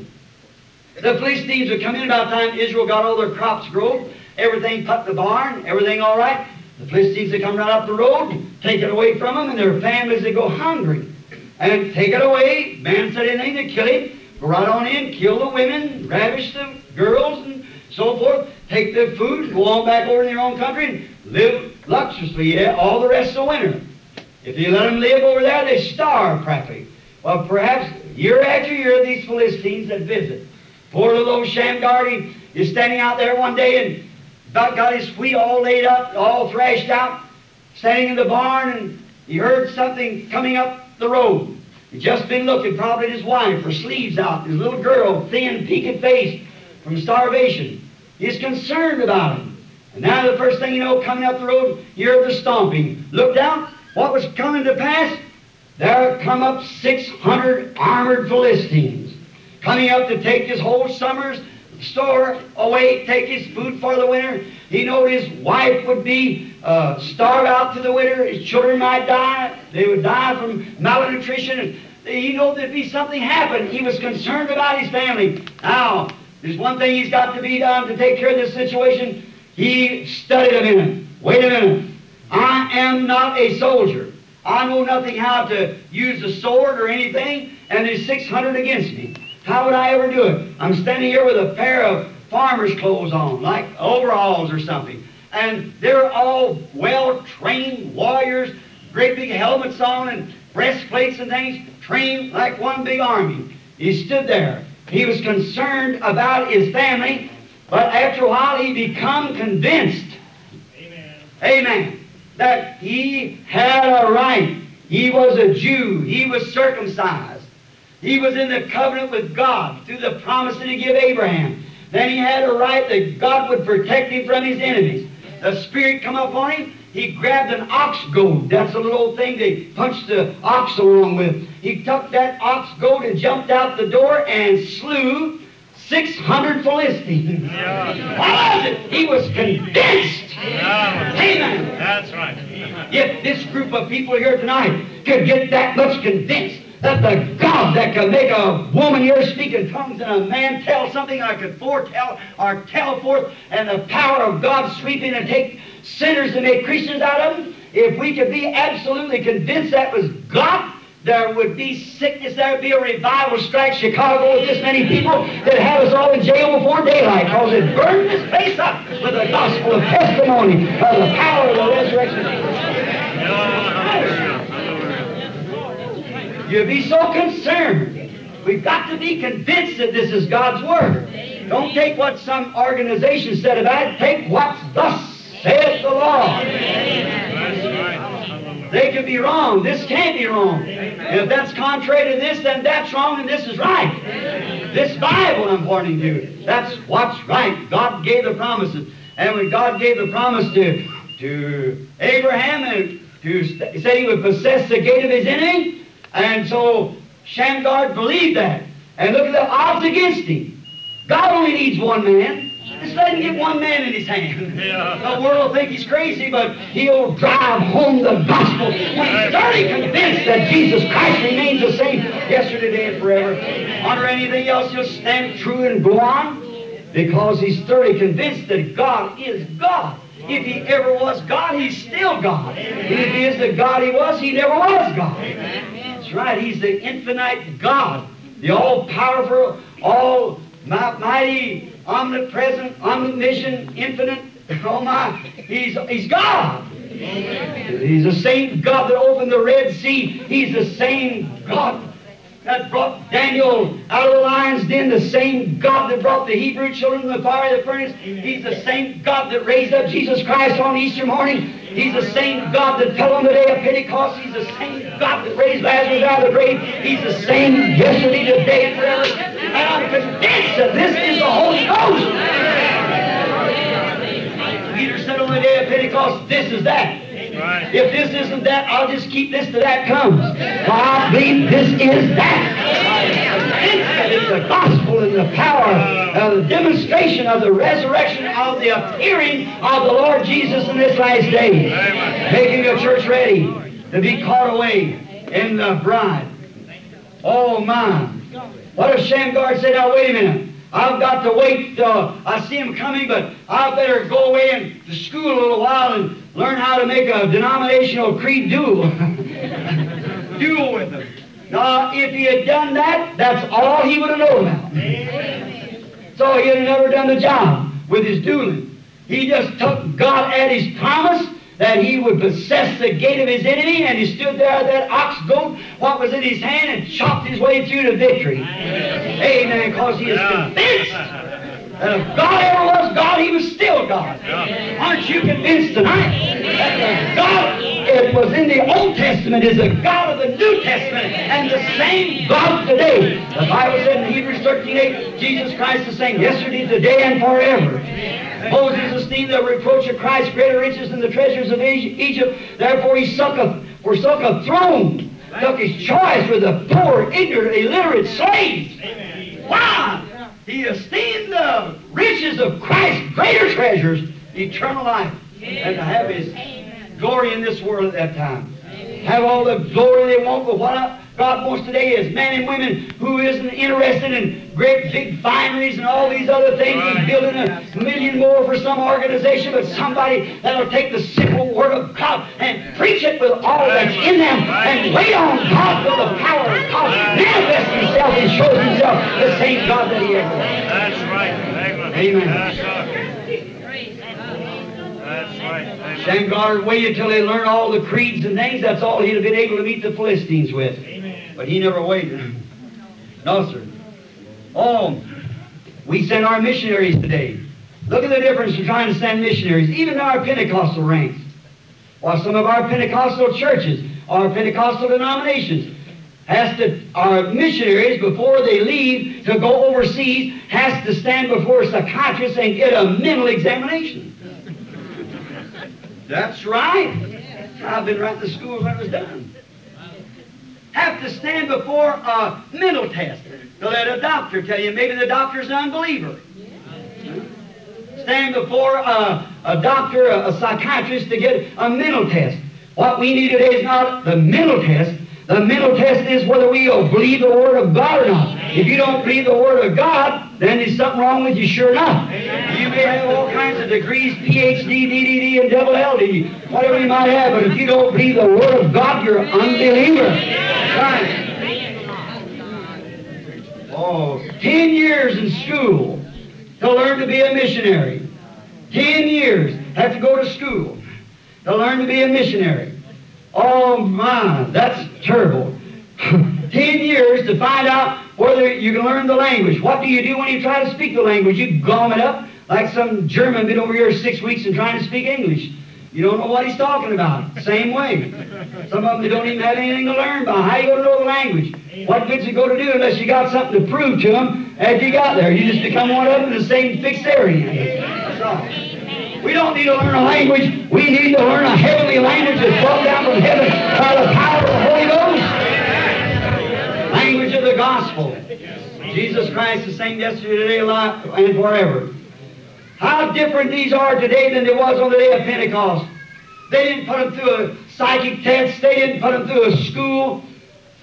The Philistines would come in about the time Israel got all their crops grown, everything put in the barn, everything all right. The Philistines would come right up the road, take it away from them, and their families would go hungry. And take it away. Man said anything to kill him. Go right on in, kill the women, ravish the girls, and so forth. Take their food, go on back over in their own country, and live luxuriously yeah, all the rest of the winter. If you let them live over there, they starve practically. Well, perhaps year after year, these Philistines that visit. Poor little old Shamgar, he is standing out there one day and about got his wheat all laid up, all thrashed out, standing in the barn, and he heard something coming up the road. He'd just been looking, probably at his wife, her sleeves out, his little girl, thin, peaked face from starvation. He's concerned about him. And now the first thing you know, coming up the road, you heard the stomping. Looked out, what was coming to pass? There come up six hundred armored Philistines, coming up to take his whole summer's store away, take his food for the winter. He knew his wife would be uh, starved out to the winter. His children might die. They would die from malnutrition. And he knew there'd be something happen. He was concerned about his family. Now, there's one thing he's got to be done to take care of this situation. He studied a minute. Wait a minute. I am not a soldier. I know nothing how to use a sword or anything, and there's six hundred against me. How would I ever do it? I'm standing here with a pair of farmer's clothes on, like overalls or something. And they're all well-trained warriors, great big helmets on and breastplates and things, trained like one big army. He stood there. He was concerned about his family, but after a while he become convinced, Amen. amen, that he had a right. He was a Jew. He was circumcised. He was in the covenant with God through the promise that He gave Abraham. Then he had a right that God would protect him from his enemies. The Spirit come upon him. He grabbed an ox goad. That's a little old thing they punched the ox along with. He took that ox goad and jumped out the door and slew six hundred Philistines. Yeah. What was it? He was convinced. Yeah. Amen. That's right. If this group of people here tonight could get that much convinced that the God that can make a woman here speak in tongues and a man tell something I could foretell or tell forth, and the power of God sweep in and take sinners and make Christians out of them, if we could be absolutely convinced that was God, there would be sickness, there would be a revival strike Chicago with this many people that have us all in jail before daylight, because it burned this place up with the gospel of testimony of the power of the resurrection. You'd be so concerned. We've got to be convinced that this is God's Word. Don't take what some organization said about it. Take what's thus saith the Lord. They could be wrong. This can't be wrong. And if that's contrary to this, then that's wrong and this is right. This Bible I'm pointing to, that's what's right. God gave the promises. And when God gave the promise to, to Abraham, and to, he said he would possess the gate of his enemy, and so Shamgar believed that. And look at the odds against him. God only needs one man. Just let him get one man in his hand. Yeah. The world will think he's crazy, but he'll drive home the gospel when he's thoroughly convinced that Jesus Christ remains the same yesterday, today, and forever. Under anything else, he'll stand true and go on. because he's thoroughly convinced that God is God. If he ever was God, he's still God. And if he is the God he was, he never was God. That's right. He's the infinite God, the all-powerful, almighty, omnipresent, omniscient, infinite. Oh my! He's he's God. He's the same God that opened the Red Sea. He's the same God that brought Daniel out of the lion's den, the same God that brought the Hebrew children from the fire of the furnace. He's the same God that raised up Jesus Christ on Easter morning. He's the same God that fell on the day of Pentecost. He's the same God that raised Lazarus out of the grave. He's the same yesterday, today, and forever. And I'm convinced that this is the Holy Ghost. Peter said on the day of Pentecost, this is that. Right. If this isn't that, I'll just keep this till that comes. For I believe this is that. That is the gospel and the power, uh, the demonstration of the resurrection, of the appearing of the Lord Jesus in this last day. Making the church ready to be caught away in the bride. Oh my. What if Shamgar said, now wait a minute. I've got to wait till I see him coming, but I better go away and to school a little while and learn how to make a denominational creed duel. Duel with them. Now, if he had done that, that's all he would have known about. So he'd have never done the job with his dueling. He just took God at his promise that he would possess the gate of his enemy, and he stood there at that ox goat, what was in his hand, and chopped his way through to victory. Amen. Because he is convinced that if God ever was God, he was still God. Aren't you convinced tonight that the God it was in the Old Testament is the God of the New Testament, and the same God today? The Bible said in Hebrews thirteen eight, Jesus Christ the same yesterday, today, and forever. Moses esteemed the reproach of Christ greater riches than the treasures of Egypt. Therefore he forsook a, forsook a throne, took his choice with the poor, ignorant, illiterate slaves. Why? He esteemed the riches of Christ greater treasures, eternal life, and to have his glory in this world at that time. Have all the glory they want, but what God wants today is men and women who isn't interested in great big fineries and all these other things and building a million more for some organization, but somebody that'll take the simple Word of God and preach it with all that's in them and wait on God with the power of God, manifest himself and show himself the same God that he ever was. That's right. Amen. Amen. That's right. That's right. Amen. Shamgar waited till he learned all the creeds and things. That's all he'd have been able to meet the Philistines with. But he never waited. No, sir. Oh, we send our missionaries today. Look at the difference in trying to send missionaries, even in our Pentecostal ranks. While some of our Pentecostal churches, our Pentecostal denominations, has to, our missionaries, before they leave to go overseas, has to stand before a psychiatrist and get a mental examination. That's right. I've been right to school when it was done. Have to stand before a mental test to let a doctor tell you maybe the doctor's an unbeliever. Stand before a, a doctor, a, a psychiatrist to get a mental test. What we need today is not the mental test. The mental test is whether we will believe the Word of God or not. If you don't believe the Word of God, then there's something wrong with you, sure enough. You may have all kinds of degrees, P H D, D D D, and double L D, whatever you might have, but if you don't believe the Word of God, you're an unbeliever. Right. Oh, ten years in school to learn to be a missionary. Ten years have to go to school to learn to be a missionary. Oh my, that's terrible. Ten years to find out whether you can learn the language. What do you do when you try to speak the language? You gum it up like some German been over here six weeks and trying to speak English. You don't know what he's talking about. Same way. Some of them they don't even have anything to learn by. How you going to know the language? What good's it going to do unless you got something to prove to them as you got there? You just become one of them in the same fixed area. That's all. We don't need to learn a language. We need to learn a heavenly language that's brought down from heaven by the power of the Holy Ghost. Language of the gospel. Jesus Christ the same yesterday, today, and forever. How different these are today than they was on the day of Pentecost. They didn't put them through a psychic test. They didn't put them through a school.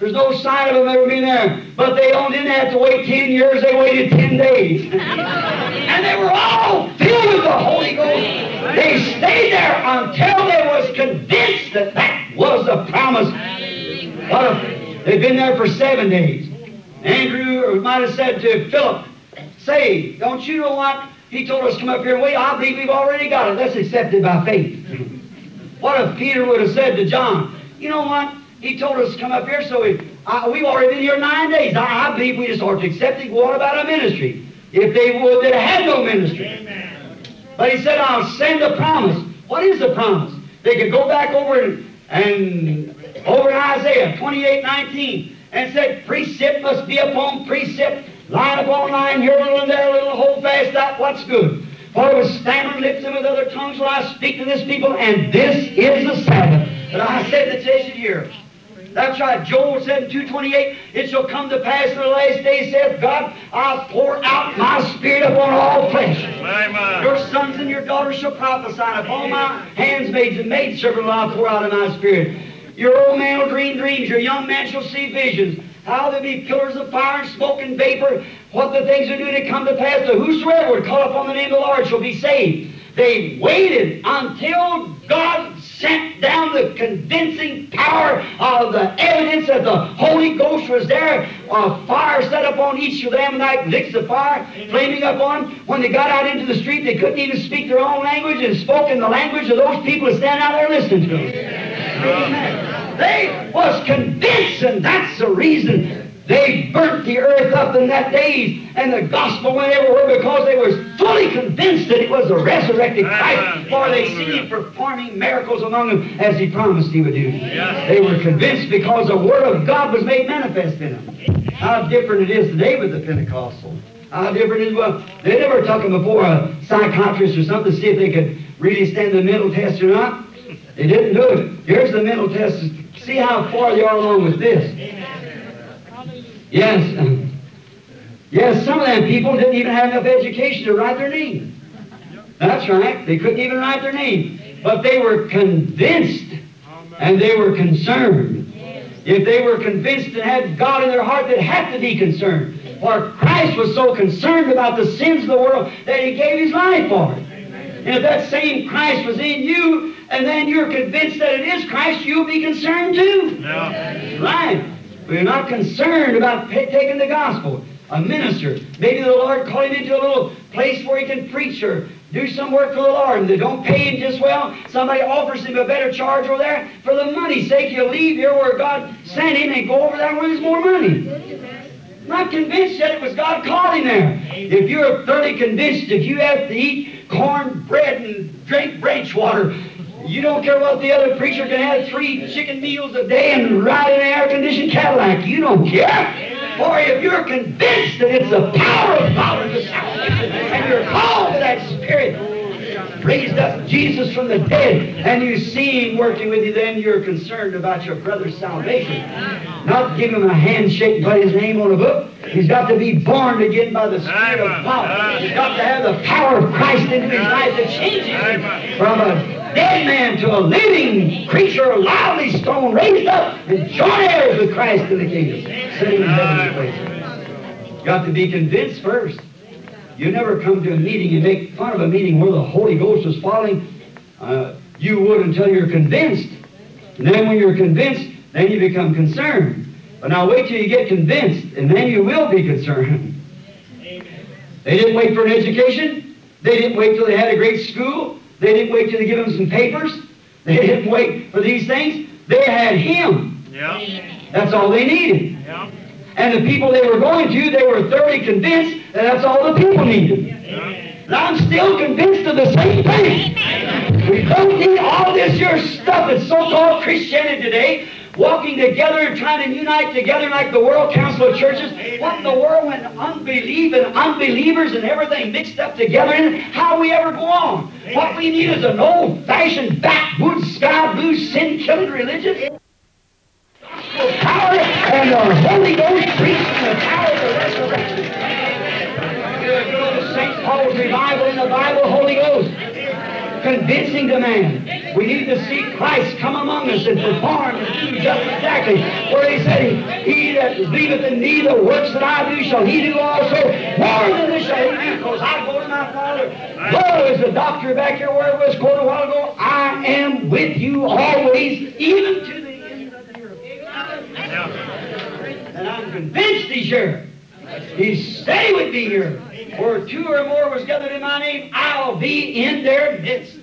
There's no sign of them ever being there. But they all didn't have to wait ten years. They waited ten days. And they were all filled with the Holy Ghost. They stayed there until they was convinced that that was the promise. What if they'd been there for seven days? Andrew might have said to Philip, say, don't you know what? He told us to come up here and wait. I believe we've already got it. Let's accept it by faith. What if Peter would have said to John, you know what? He told us to come up here, so we, uh, we've already been here nine days. I, I believe we just ought to accept it. What about a ministry? If they would, they'd have had no ministry. Amen. But he said, I'll send a promise. What is the promise? They could go back over and, and over in Isaiah twenty-eight nineteen and said, precept must be upon precept, line upon line, here a little and there a little, hold fast that what's good. For it was stammering lips and with other tongues will I speak to this people, and this is the Sabbath that I said that they should hear. That's right. Joel said in two twenty-eight, it shall come to pass in the last days, saith God, I'll pour out my Spirit upon all flesh. Amen. Your sons and your daughters shall prophesy, and upon my handmaids and maidservants will I pour out of my Spirit. Your old man will dream dreams, your young man shall see visions. How there be pillars of fire and smoke and vapor, what the things are doing to come to pass, to whosoever would call upon the name of the Lord shall be saved. They waited until God sent down the convincing power of the evidence that the Holy Ghost was there. A fire set upon each of them like licks of fire, flaming up on them. When they got out into the street, they couldn't even speak their own language and spoke in the language of those people that stand out there listening to them. Amen. They was convinced, and that's the reason they burnt the earth up in that days, and the gospel went everywhere because they was fully convinced that it was the resurrected Christ, for they see him performing miracles among them as he promised he would do. Yes. They were convinced because the Word of God was made manifest in them. How different it is today with the Pentecostal. How different it is. Well, they never took them before a psychiatrist or something to see if they could really stand the mental test or not. They didn't do it. Here's the mental test. See how far they are along with this. Yes. Um, yes, some of them people didn't even have enough education to write their name. That's right. They couldn't even write their name. But they were convinced and they were concerned. If they were convinced and had God in their heart, they'd have to be concerned. For Christ was so concerned about the sins of the world that He gave His life for it. And if that same Christ was in you, and then you're convinced that it is Christ, you'll be concerned too. Yeah. Right. But you're not concerned about p- taking the gospel. A minister, maybe the Lord called him into a little place where he can preach or do some work for the Lord, and they don't pay him just well. Somebody offers him a better charge over there. For the money's sake, he'll leave here where God sent him and go over there where there's more money. Not convinced yet it was God calling there. If you're thoroughly convinced, if you have to eat corn bread and drink branch water, you don't care what the other preacher can have three chicken meals a day and ride in an air-conditioned Cadillac. You don't care. For if you're convinced that it's the power of God in the salvation, and you're called to that Spirit, raised up Jesus from the dead, and you see Him working with you, then you're concerned about your brother's salvation. Not give him a handshake and put his name on a book. He's got to be born again by the Spirit of God. He's got to have the power of Christ into his life that changes him from a dead man to a living creature, a lively stone, raised up and joint heirs with Christ in the kingdom, sitting in heavenly places. You've got to be convinced first. You never come to a meeting and make fun of a meeting where the Holy Ghost is falling. Uh, you would until you're convinced. And then when you're convinced, then you become concerned. But now wait till you get convinced, and then you will be concerned. Amen. They didn't wait for an education. They didn't wait till they had a great school. They didn't wait till they give them some papers. They didn't wait for these things. They had Him. Yeah. That's all they needed. Yeah. And the people they were going to, they were thoroughly convinced that that's all the people needed. Yeah. And I'm still convinced of the same thing. Amen. We don't need all this your stuff that's so-called Christianity today, walking together and trying to unite together like the World Council of Churches. Amen. What in the world when unbelief and unbelievers and everything mixed up together in it? How we ever go on? Amen. What we need is an old-fashioned backwoods, sky blue, sin-killing religion. The power and the Holy Ghost preaching the power of the resurrection. Saint Paul's revival in the Bible, Holy Ghost, convincing the man. We need to see Christ come among us and perform and do just exactly where He said, He, he that believeth in me, the works that I do shall he do also. More than this shall he do, because I go to my Father. Oh, is the doctor back here where it was quoted a while ago? I am with you always, even to the end of the earth. And I'm convinced He's here. He's stay with me here. Where two or more was gathered in my name, I'll be in their midst.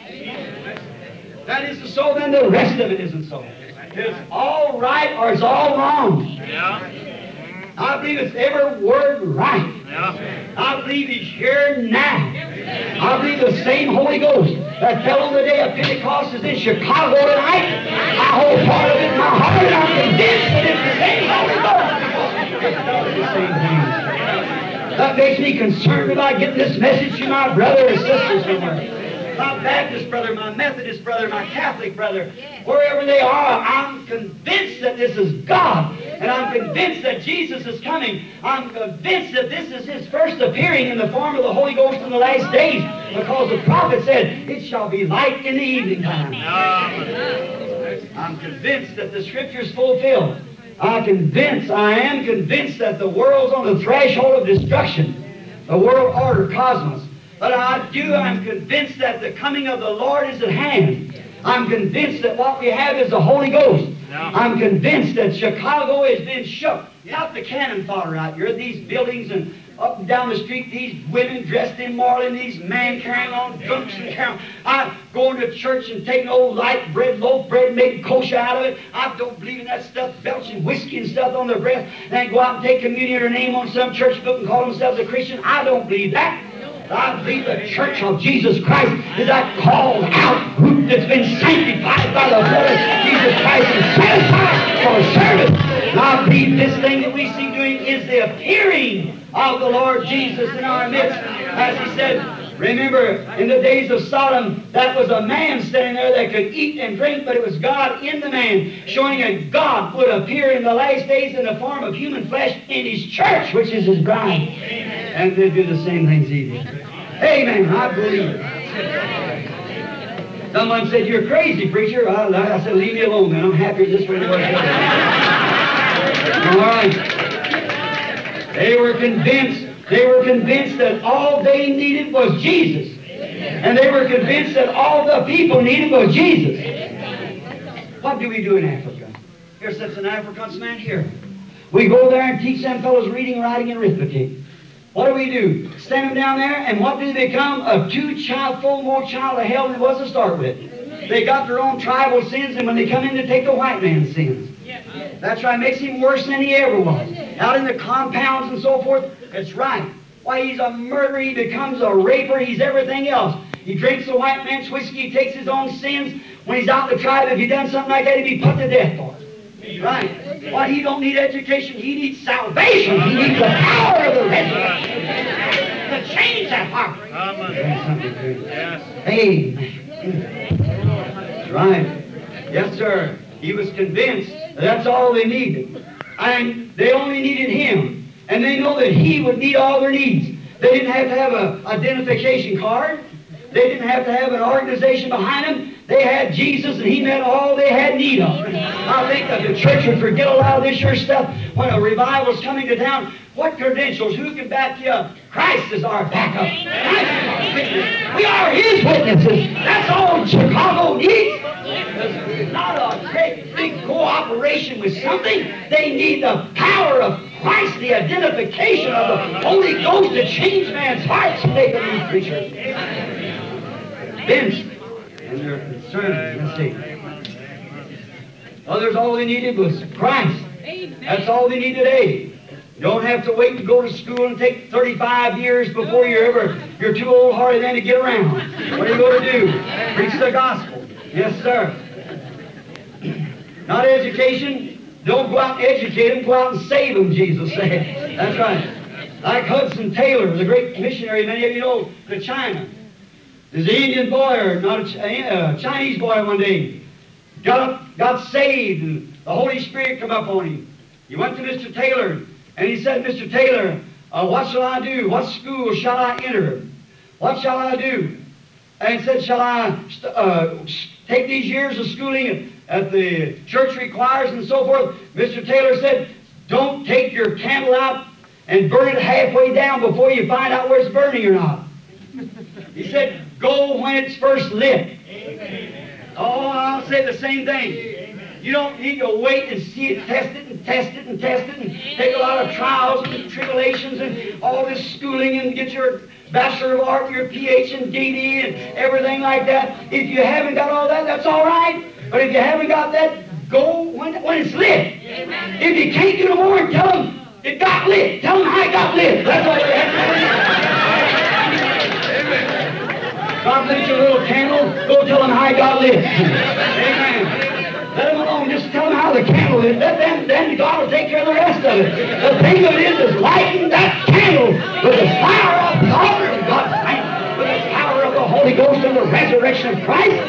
That isn't so, then the rest of it isn't so. It's all right or it's all wrong. Yeah. I believe it's every word right. Yeah. I believe He's here now. I believe the same Holy Ghost that fell on the day of Pentecost is in Chicago tonight. I hold part of it in my heart, and I'm convinced that it's the same Holy Ghost. It's the same thing. That makes me concerned about getting this message to my brother or sister somewhere. My Baptist brother, my Methodist brother, my Catholic brother, wherever they are, I'm convinced that this is God. And I'm convinced that Jesus is coming. I'm convinced that this is His first appearing in the form of the Holy Ghost in the last days. Because the prophet said, it shall be light in the evening time. I'm convinced that the Scripture is fulfilled. I'm convinced, I am convinced that the world's on the threshold of destruction. The world order, cosmos. But I do, I'm convinced that the coming of the Lord is at hand. I'm convinced that what we have is the Holy Ghost. I'm convinced that Chicago has been shook. Not the cannon fodder out here, these buildings and up and down the street, these women dressed immorally, and these men carrying on drunks and carrying on. I going to church and taking old light bread, loaf bread, making kosher out of it. I don't believe in that stuff, belching whiskey and stuff on their breath, and then go out and take communion or name on some church book and call themselves a Christian. I don't believe that. I believe the church of Jesus Christ is that called out group that's been sanctified by the blood of Jesus Christ and set aside for service. And I believe this thing that we see doing is the appearing of the Lord Jesus in our midst. As He said, remember, in the days of Sodom, that was a man standing there that could eat and drink, but it was God in the man, showing that God would appear in the last days in the form of human flesh in His church, which is His bride. And they do the same things He did. Amen. I believe it. Someone said, you're crazy, preacher. I, I said, leave me alone, man. I'm happier this way than what I was. All right. They were convinced, they were convinced that all they needed was Jesus. And they were convinced that all the people needed was Jesus. What do we do in Africa? Here sits an African man here. We go there and teach them fellows reading, writing, and arithmetic. What do we do? Stand them down there, and what do they become? A two-child, full more child of hell than it was to start with. They got their own tribal sins, and when they come in to take the white man's sins. That's right, makes him worse than he ever was. Out in the compounds and so forth, it's right. Why, he's a murderer, he becomes a raper, he's everything else. He drinks the white man's whiskey, he takes his own sins. When he's out in the tribe, if he done something like that, he'd be put to death for it. Right. Why, he don't need education, he needs salvation. He needs the power of the resurrection to change that heart. Yes. Amen. Right. Yes, sir. He was convinced that that's all they needed. And they only needed Him. And they know that He would meet all their needs. They didn't have to have an identification card. They didn't have to have an organization behind them. They had Jesus, and He met all they had need of. I think that the church would forget a lot of this here stuff when a revival is coming to town. What credentials? Who can back you up? Christ is our backup. Christ is our witness. We are His witnesses. That's all Chicago needs. Not a great big cooperation with something. They need the power of Christ, the identification of the Holy Ghost to change man's hearts and make them new creatures. Convinced, and they're concerned. Let's see. Others, all they needed was Christ. That's all they need today. You don't have to wait to go to school and take thirty-five years before you're ever, you're too old-hearted then to get around. What are you going to do? Preach the gospel. Yes, sir. Not education. Don't go out and educate them. Go out and save them, Jesus said. That's right. Like Hudson Taylor, the great missionary, many of you know, to China. There's an Indian boy, or not a Chinese boy one day, got up, got saved, and the Holy Spirit come up on him. He went to Mister Taylor, and he said, Mister Taylor, uh, what shall I do? What school shall I enter? What shall I do? and said, shall I st- uh, take these years of schooling that the church requires and so forth? Mister Taylor said, don't take your candle out and burn it halfway down before you find out where it's burning or not. He said, go when it's first lit. Amen. Oh, I'll say the same thing. You don't need to wait and see it, test it and test it and test it and take a lot of trials and tribulations and all this schooling and get your Bachelor of Art, your P H and D D and everything like that. If you haven't got all that, that's all right. But if you haven't got that, go when, when it's lit. Amen. If you can't do no more, tell them it got lit. Tell them how it got lit. That's all you have to do. God lit your little candle, go tell them how it got lit. Amen. Let them alone. Just tell them how the candle is. Let them, then God will take care of the rest of it. The thing of it is, is lighting that candle with the fire of the altar of God's name, with the power of the Holy Ghost and the resurrection of Christ.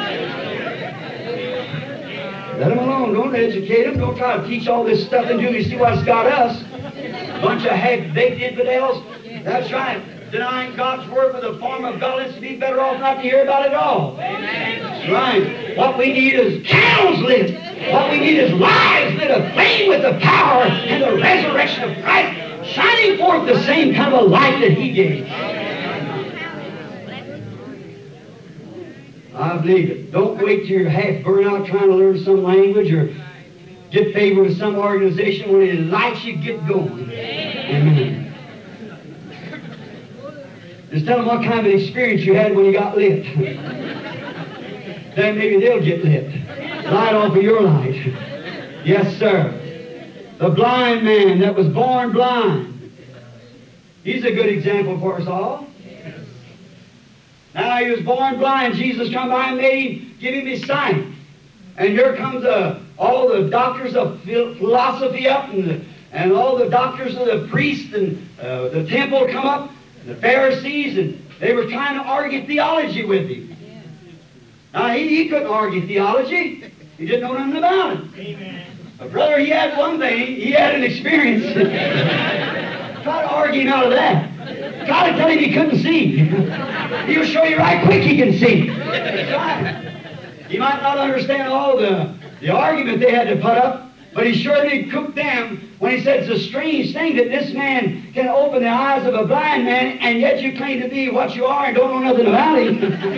Let them alone. Don't educate them. Don't try to teach all this stuff and do you see what's got us. Bunch of half-baked infidels. That's right. Denying God's word with a form of godliness to be better off not to hear about it all. That's right. What we need is candles lit. What we need is lives lit aflame with the power and the resurrection of Christ, shining forth the same kind of a light that He gave. I believe it. Don't wait till you're half burned out trying to learn some language or get favor with some organization. When it lights you, get going. Amen. Just tell them what kind of experience you had when you got lit. Then maybe they'll get lit. Light off of your light. Yes, sir. The blind man that was born blind. He's a good example for us all. Now he was born blind. Jesus come by and made him, give him his sight. And here comes uh, all the doctors of philosophy up and, the, and all the doctors of the priests and uh, the temple come up. The Pharisees, and they were trying to argue theology with him. Now, he, he couldn't argue theology. He didn't know nothing about it. Amen. But brother, he had one thing. He had an experience. Try to argue him out of that. Try to tell him he couldn't see. He'll show you right quick he can see. Right. He might not understand all the, the argument they had to put up, but he sure did cook them when he said it's a strange thing that this man can open the eyes of a blind man and yet you claim to be what you are and don't know nothing about him.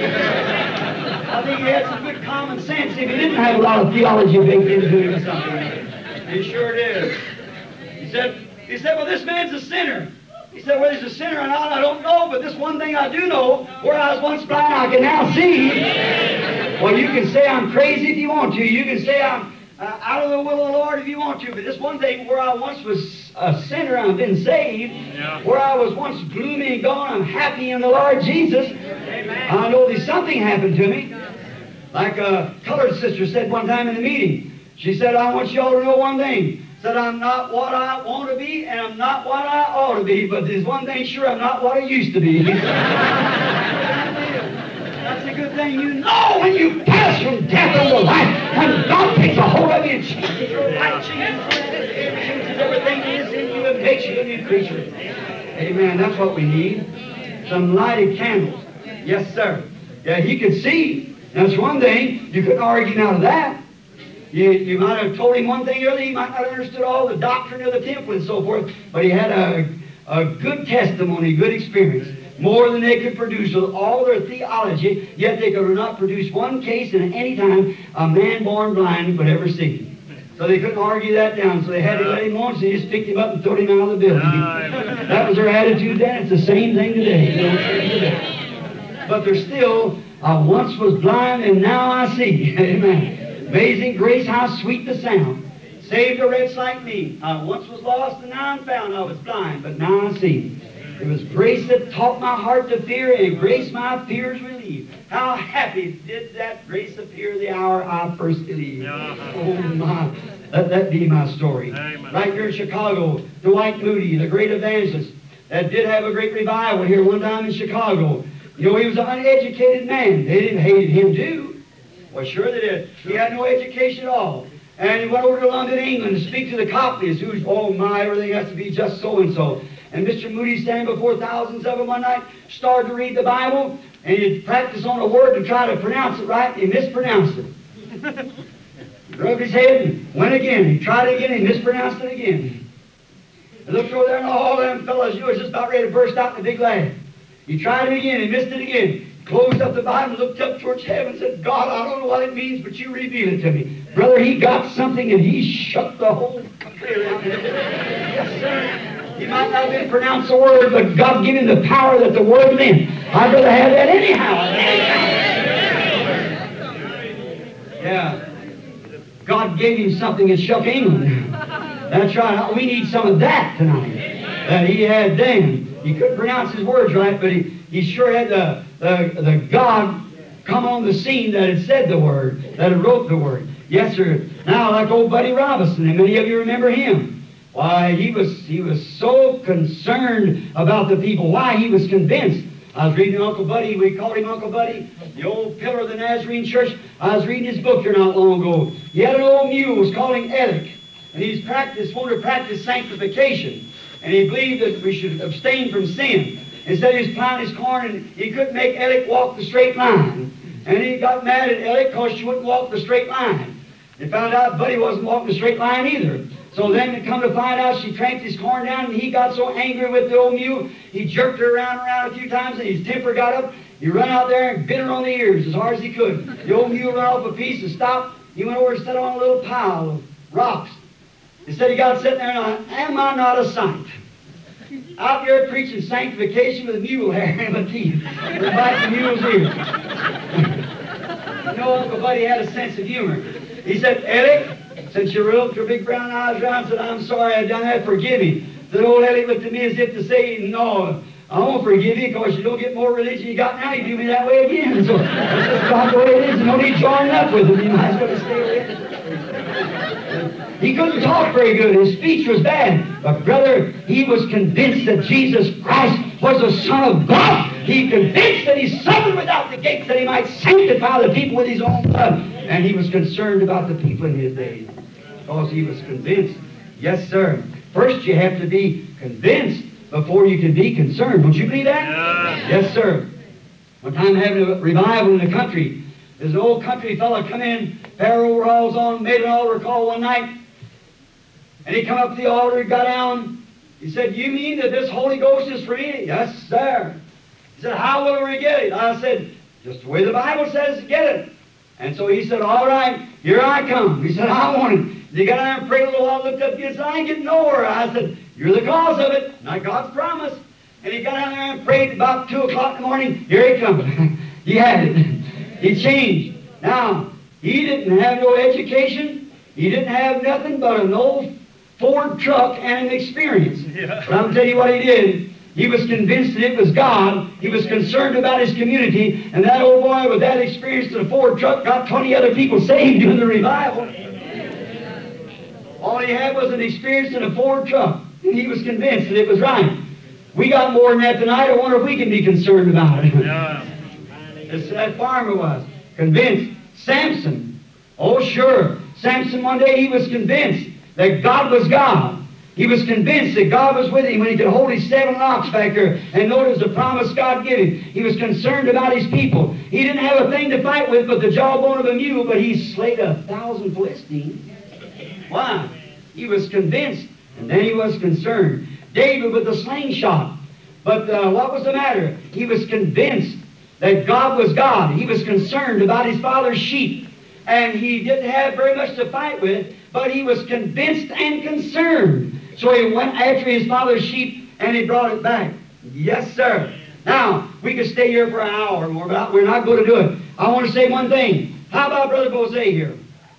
I think he had some good common sense if he didn't have a lot of theology baked into him or something. He sure did. He said, he said, well, this man's a sinner. He said, whether he's a sinner or not, I don't know, but this one thing I do know, where I was once blind, I can now see. Well, you can say I'm crazy if you want to. You can say I'm Uh, out of the will of the Lord if you want to, but this one thing, where I once was a sinner, I've been saved. Yeah. Where I was once gloomy and gone, I'm happy in the Lord Jesus. Amen. I know there's something happened to me. Like a colored sister said one time in the meeting. She said, I want you all to know one thing. Said, I'm not what I want to be, and I'm not what I ought to be, but there's one thing sure, I'm not what I used to be. That's a good thing. You know when you pass from death unto life, when God takes a hold of you and changes your life, changes everything that is in you and makes you a new creature. Amen. That's what we need. Some lighted candles. Yes, sir. Yeah, he could see. That's one thing. You couldn't argue out of that. You, you might have told him one thing or other. He might not have understood all the doctrine of the temple and so forth, but he had a, a good testimony, good experience. More than they could produce with all their theology, yet they could not produce one case in any time a man born blind would ever see. So they couldn't argue that down, so they had to let him on, so they just picked him up and threw him out of the building. That was their attitude then. It's the same thing today. They don't change today. But they're still, I once was blind and now I see. Amen. Amazing grace, how sweet the sound. Saved a wretch like me. I once was lost and now I'm found. I was blind, but now I see. It was grace that taught my heart to fear, and grace my fears relieved. How happy did that grace appear the hour I first believed. Yeah. Oh my, let that be my story. Amen. Right here in Chicago, Dwight Moody, the great evangelist, that did have a great revival here one time in Chicago. You know, he was an uneducated man. They didn't hate him too. Well, sure they did. He had no education at all. And he went over to London, England to speak to the Cockneys, who's, oh my, everything has to be just so-and-so. And Mister Moody standing before thousands of them one night, started to read the Bible, and he'd practice on a word to try to pronounce it right, and he mispronounced it. He rubbed his head and went again. He tried it again, and he mispronounced it again. I looked over there, and all them fellows, you was just about ready to burst out in a big laugh. He tried it again, he missed it again. Closed up the Bible, looked up towards heaven, and said, God, I don't know what it means, but you reveal it to me. Brother, he got something, and he shut the whole country around. Yes, sir. He might not have been pronounced the word, but God gave him the power that the word meant. I'd rather have that anyhow. Yeah. God gave him something that shook England. That's right. We need some of that tonight that he had then. He couldn't pronounce his words right, but he, he sure had the, the, the God come on the scene that had said the word, that had wrote the word. Yes, sir. Now, like old Buddy Robinson, and many of you remember him. Why, he was, he was so concerned about the people. Why, he was convinced. I was reading Uncle Buddy, we called him Uncle Buddy, the old pillar of the Nazarene Church. I was reading his book here not long ago. He had an old mule, was called him Eric, and he's practiced, wanted to practice sanctification. And he believed that we should abstain from sin. Instead, he was plowing his corn, and he couldn't make Eric walk the straight line. And he got mad at Eric because she wouldn't walk the straight line. They found out Buddy wasn't walking the straight line either. So then, to come to find out, she tramped his corn down, and he got so angry with the old mule, he jerked her around and around a few times, and his temper got up. He ran out there and bit her on the ears as hard as he could. The old mule ran off a piece and stopped. He went over and sat on a little pile of rocks. Instead, he got sitting there, and I, am I not a sight? Out there preaching sanctification with mule hair in my teeth, and biting the mule's ears. You know, Uncle Buddy had a sense of humor. He said, Eric, since you rolled your big brown eyes around, said, I'm sorry I done that, forgive me. The old Ellie looked at me as if to say, no, I won't forgive you because you don't get more religion you got now, you do me that way again. So that's just about the way it is, and no need joining up with him. You might as well stay away. He couldn't talk very good. His speech was bad. But, brother, he was convinced that Jesus Christ was the Son of God. He convinced that he suffered without the gates that he might sanctify the people with his own blood. And he was concerned about the people in his days because he was convinced. Yes, sir. First, you have to be convinced before you can be concerned. Would you believe that? Yeah. Yes, sir. One time having a revival in the country, there's an old country fellow come in, pair of overalls on, made an altar call one night. And he come up to the altar, got down. He said, you mean that this Holy Ghost is for me? Yes, sir. He said, how will we get it? I said, just the way the Bible says to get it. And so he said, all right, here I come. He said, I want it. He got down and prayed a little while, looked up, and said, I ain't getting nowhere. I said, you're the cause of it, not God's promise. And he got down there and prayed about two o'clock in the morning. Here he comes. He had it. He changed. Now, he didn't have no education. He didn't have nothing but an old Ford truck and an experience. Yeah. But I'm telling you what he did. He was convinced that it was God. He was concerned about his community. And that old boy with that experience in a Ford truck got twenty other people saved during the revival. All he had was an experience in a Ford truck. And he was convinced that it was right. We got more than that tonight. I wonder if we can be concerned about it. Yeah. As that farmer was. Convinced. Samson. Oh, sure. Samson, one day he was convinced that God was God. He was convinced that God was with him when he could hold his seven ox back there and notice the promise God gave him. He was concerned about his people. He didn't have a thing to fight with but the jawbone of a mule, but he slayed a thousand Philistines. Why? He was convinced, and then he was concerned. David with the slingshot. But uh, what was the matter? He was convinced that God was God. He was concerned about his father's sheep. And he didn't have very much to fight with, but he was convinced and concerned. So he went after his father's sheep, and he brought it back. Yes, sir. Now, we could stay here for an hour or more, but we're not going to do it. I want to say one thing. How about Brother Bose here?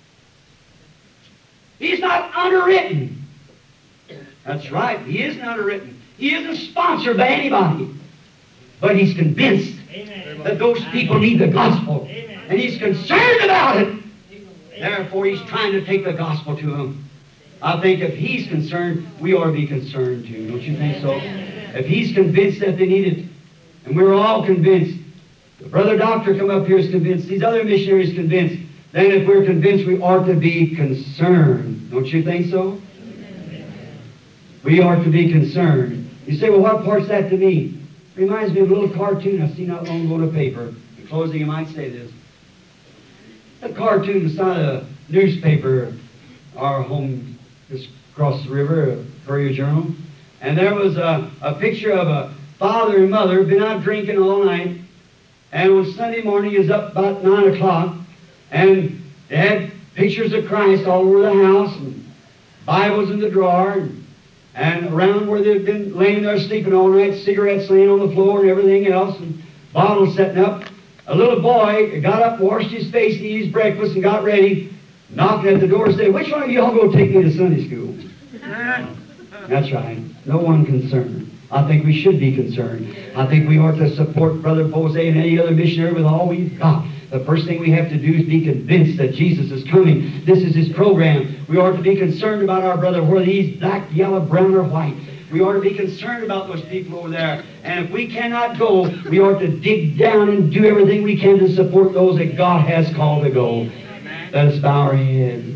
He's not underwritten. That's right. He isn't underwritten. He isn't sponsored by anybody. But he's convinced Amen. that those people need the gospel. Amen. And he's concerned about it. Therefore, he's trying to take the gospel to them. I think if he's concerned, we ought to be concerned too. Don't you think so? If he's convinced that they need it, and we're all convinced, the brother doctor come up here is convinced, these other missionaries convinced, then if we're convinced, we ought to be concerned. Don't you think so? We ought to be concerned. You say, well, what part's that to me? Reminds me of a little cartoon I seen not long ago in a paper. In closing, you might say this. A cartoon beside a newspaper, our home just across the river, a Courier Journal. And there was a, a picture of a father and mother who'd been out drinking all night. And on Sunday morning, it was up about nine o'clock. And they had pictures of Christ all over the house, and Bibles in the drawer, and, and around where they'd been laying there sleeping all night, cigarettes laying on the floor and everything else, and bottles setting up. A little boy got up, washed his face, and ate his breakfast, and got ready, knocking at the door and said, which one of you all go take me to Sunday school? That's right. No one concerned. I think we should be concerned. I think we ought to support Brother Jose and any other missionary with all we've got. The first thing we have to do is be convinced that Jesus is coming. This is His program. We ought to be concerned about our brother, whether he's black, yellow, brown, or white. We ought to be concerned about those people over there. And if we cannot go, we ought to dig down and do everything we can to support those that God has called to go. Let us bow our heads.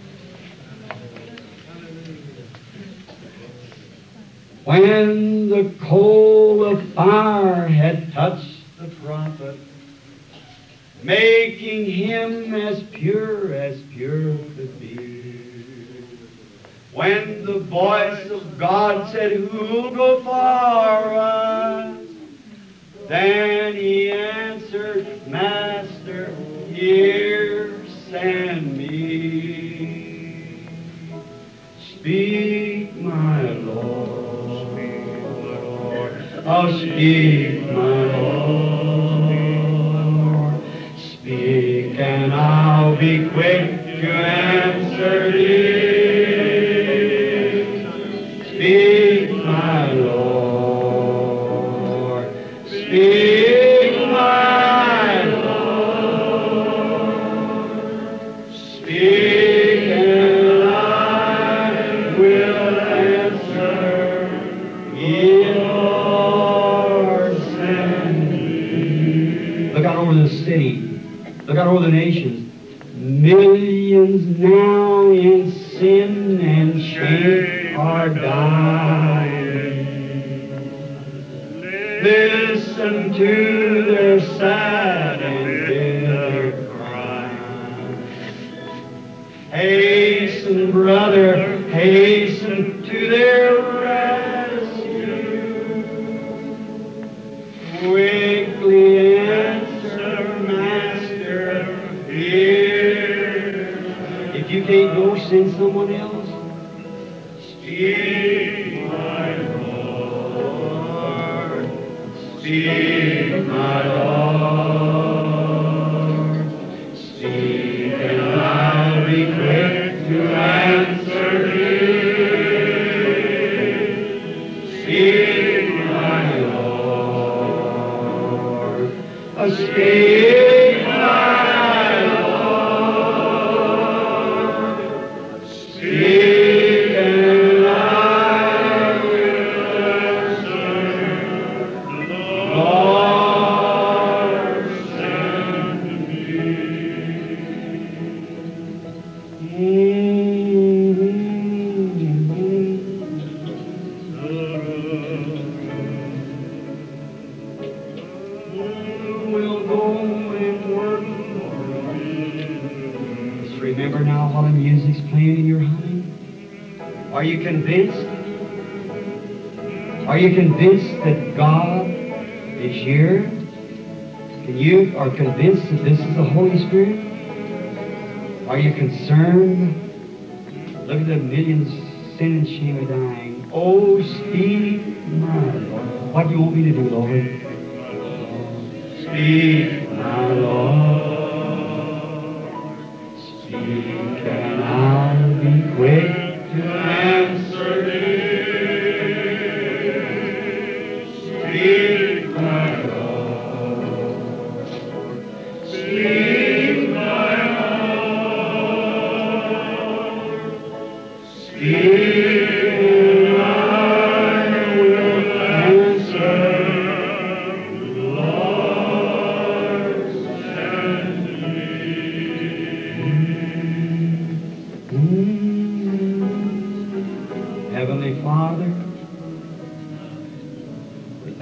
When the coal of fire had touched the prophet, making him as pure as pure could be, when the voice of God said, who'll go for us? Then he answered, Master, here send me. Speak, my Lord. Oh, speak, my Lord. Speak, and I'll be quick to answer thee. Speak, my Lord. Speak, my Lord. Speak, and I will answer. Ye Lord, send me. Look out over the city. Look out over the nations. Millions now in sin and shame are dying. Listen to their sad and bitter cry. Hasten, brother, hasten to their rescue. Quickly answer, Master, here. If you can't go, send someone else. Speak, my Lord. Speak, my Lord. Speak, and I'll be quick to answer thee. Speak, my Lord. Speak, my Lord. Speak, and I will answer. Lord, send me. We'll go and work for me. Just remember now while the music's playing and you're humming. Are you convinced? Are you convinced that God is here? And you are convinced that this is the Holy Spirit? Are you concerned? Look at the millions sin and shame are dying. Oh, speak, my Lord. What do you want me to do, Lord? Speak, my Lord. Speak, and I'll be quick to answer thee. Speak, my Lord. Speak, my Lord. Speak, and I will answer. Lord, send me. Heavenly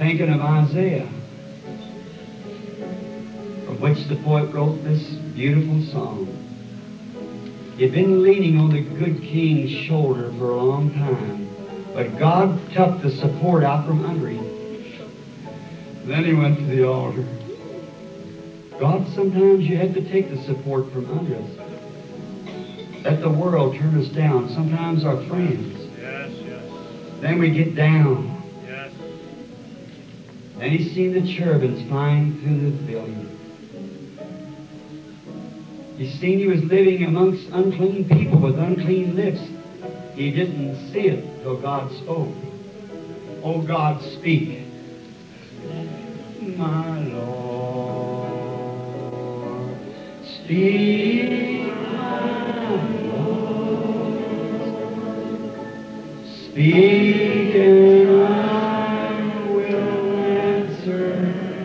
thinking of Isaiah, from which the poet wrote this beautiful song. He'd been leaning on the good king's shoulder for a long time, but God took the support out from under him. Then he went to the altar. God, sometimes you have to take the support from under us. Let the world turn us down, sometimes our friends. Yes, yes. Then we get down. Yes. Then he's seen the cherubims flying through the building. He's seen he was living amongst unclean people with unclean lips. He didn't see it till God spoke. Oh God, speak. My Lord, speak, my Lord, speak and I will answer,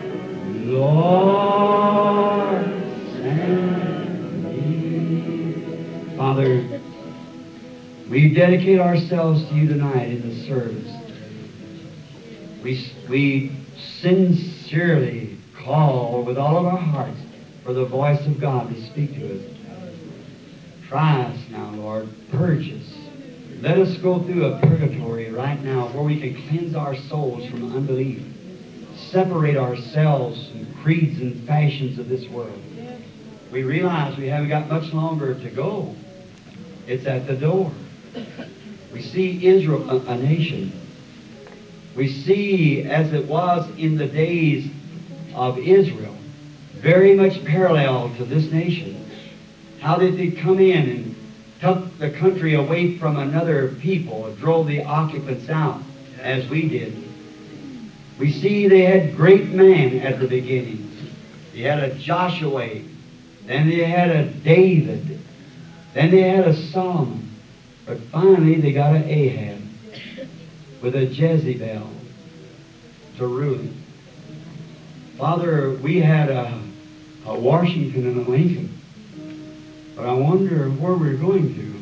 Lord, send me. Father, we dedicate ourselves to you tonight in the service. We, we sincerely call with all of our hearts for the voice of God to speak to us. Try us now, Lord. Purge us. Let us go through a purgatory right now where we can cleanse our souls from unbelief. Separate ourselves from creeds and fashions of this world. We realize we haven't got much longer to go. It's at the door. We see Israel, a, a nation. We see, as it was in the days of Israel, very much parallel to this nation. How did they come in and took the country away from another people, drove the occupants out, as we did. We see they had great men at the beginning. They had a Joshua, then they had a David, then they had a Solomon, but finally they got an Ahab with a Jezebel to rule him. Father, we had a, a Washington and a Lincoln, but I wonder where we're going to.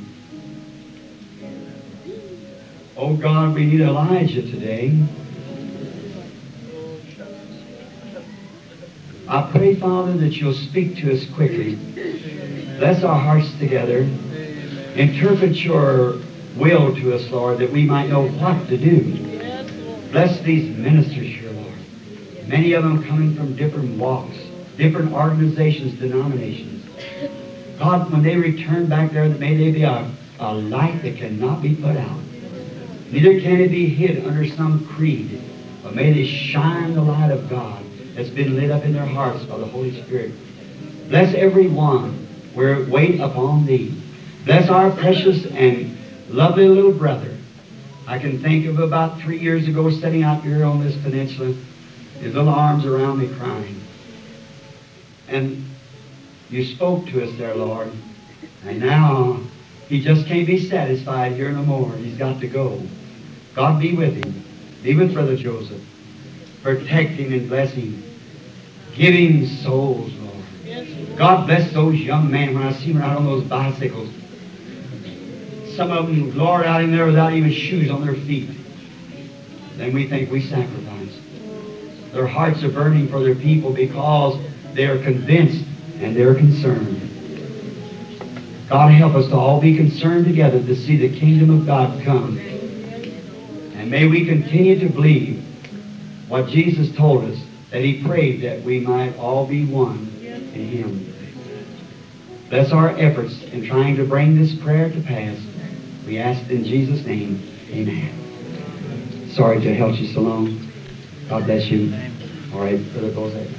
Oh God, we need Elijah today. I pray, Father, that you'll speak to us quickly. Bless our hearts together. Interpret your will to us, Lord, that we might know what to do. Bless these ministers here, Lord. Many of them coming from different walks, different organizations, denominations. God, when they return back there, may they be a, a light that cannot be put out. Neither can it be hid under some creed, but may they shine the light of God that's been lit up in their hearts by the Holy Spirit. Bless every one where wait upon Thee. Bless our precious and lovely little brother. I can think of about three years ago sitting out here on this peninsula, his little arms around me crying. And you spoke to us there, Lord. And now he just can't be satisfied here no more. He's got to go. God be with him. Be with Brother Joseph. Protect him and bless him. Give him souls, Lord. God bless those young men when I see them out on those bicycles. Some of them, Lord, out in there without even shoes on their feet. Then we think we sacrifice. Their hearts are burning for their people because they are convinced and they're concerned. God help us to all be concerned together to see the kingdom of God come. And may we continue to believe what Jesus told us, that He prayed that we might all be one in Him. Bless our efforts in trying to bring this prayer to pass. We ask in Jesus' name, amen. Sorry to have held you so long. God bless you. All right, Brother Bozak.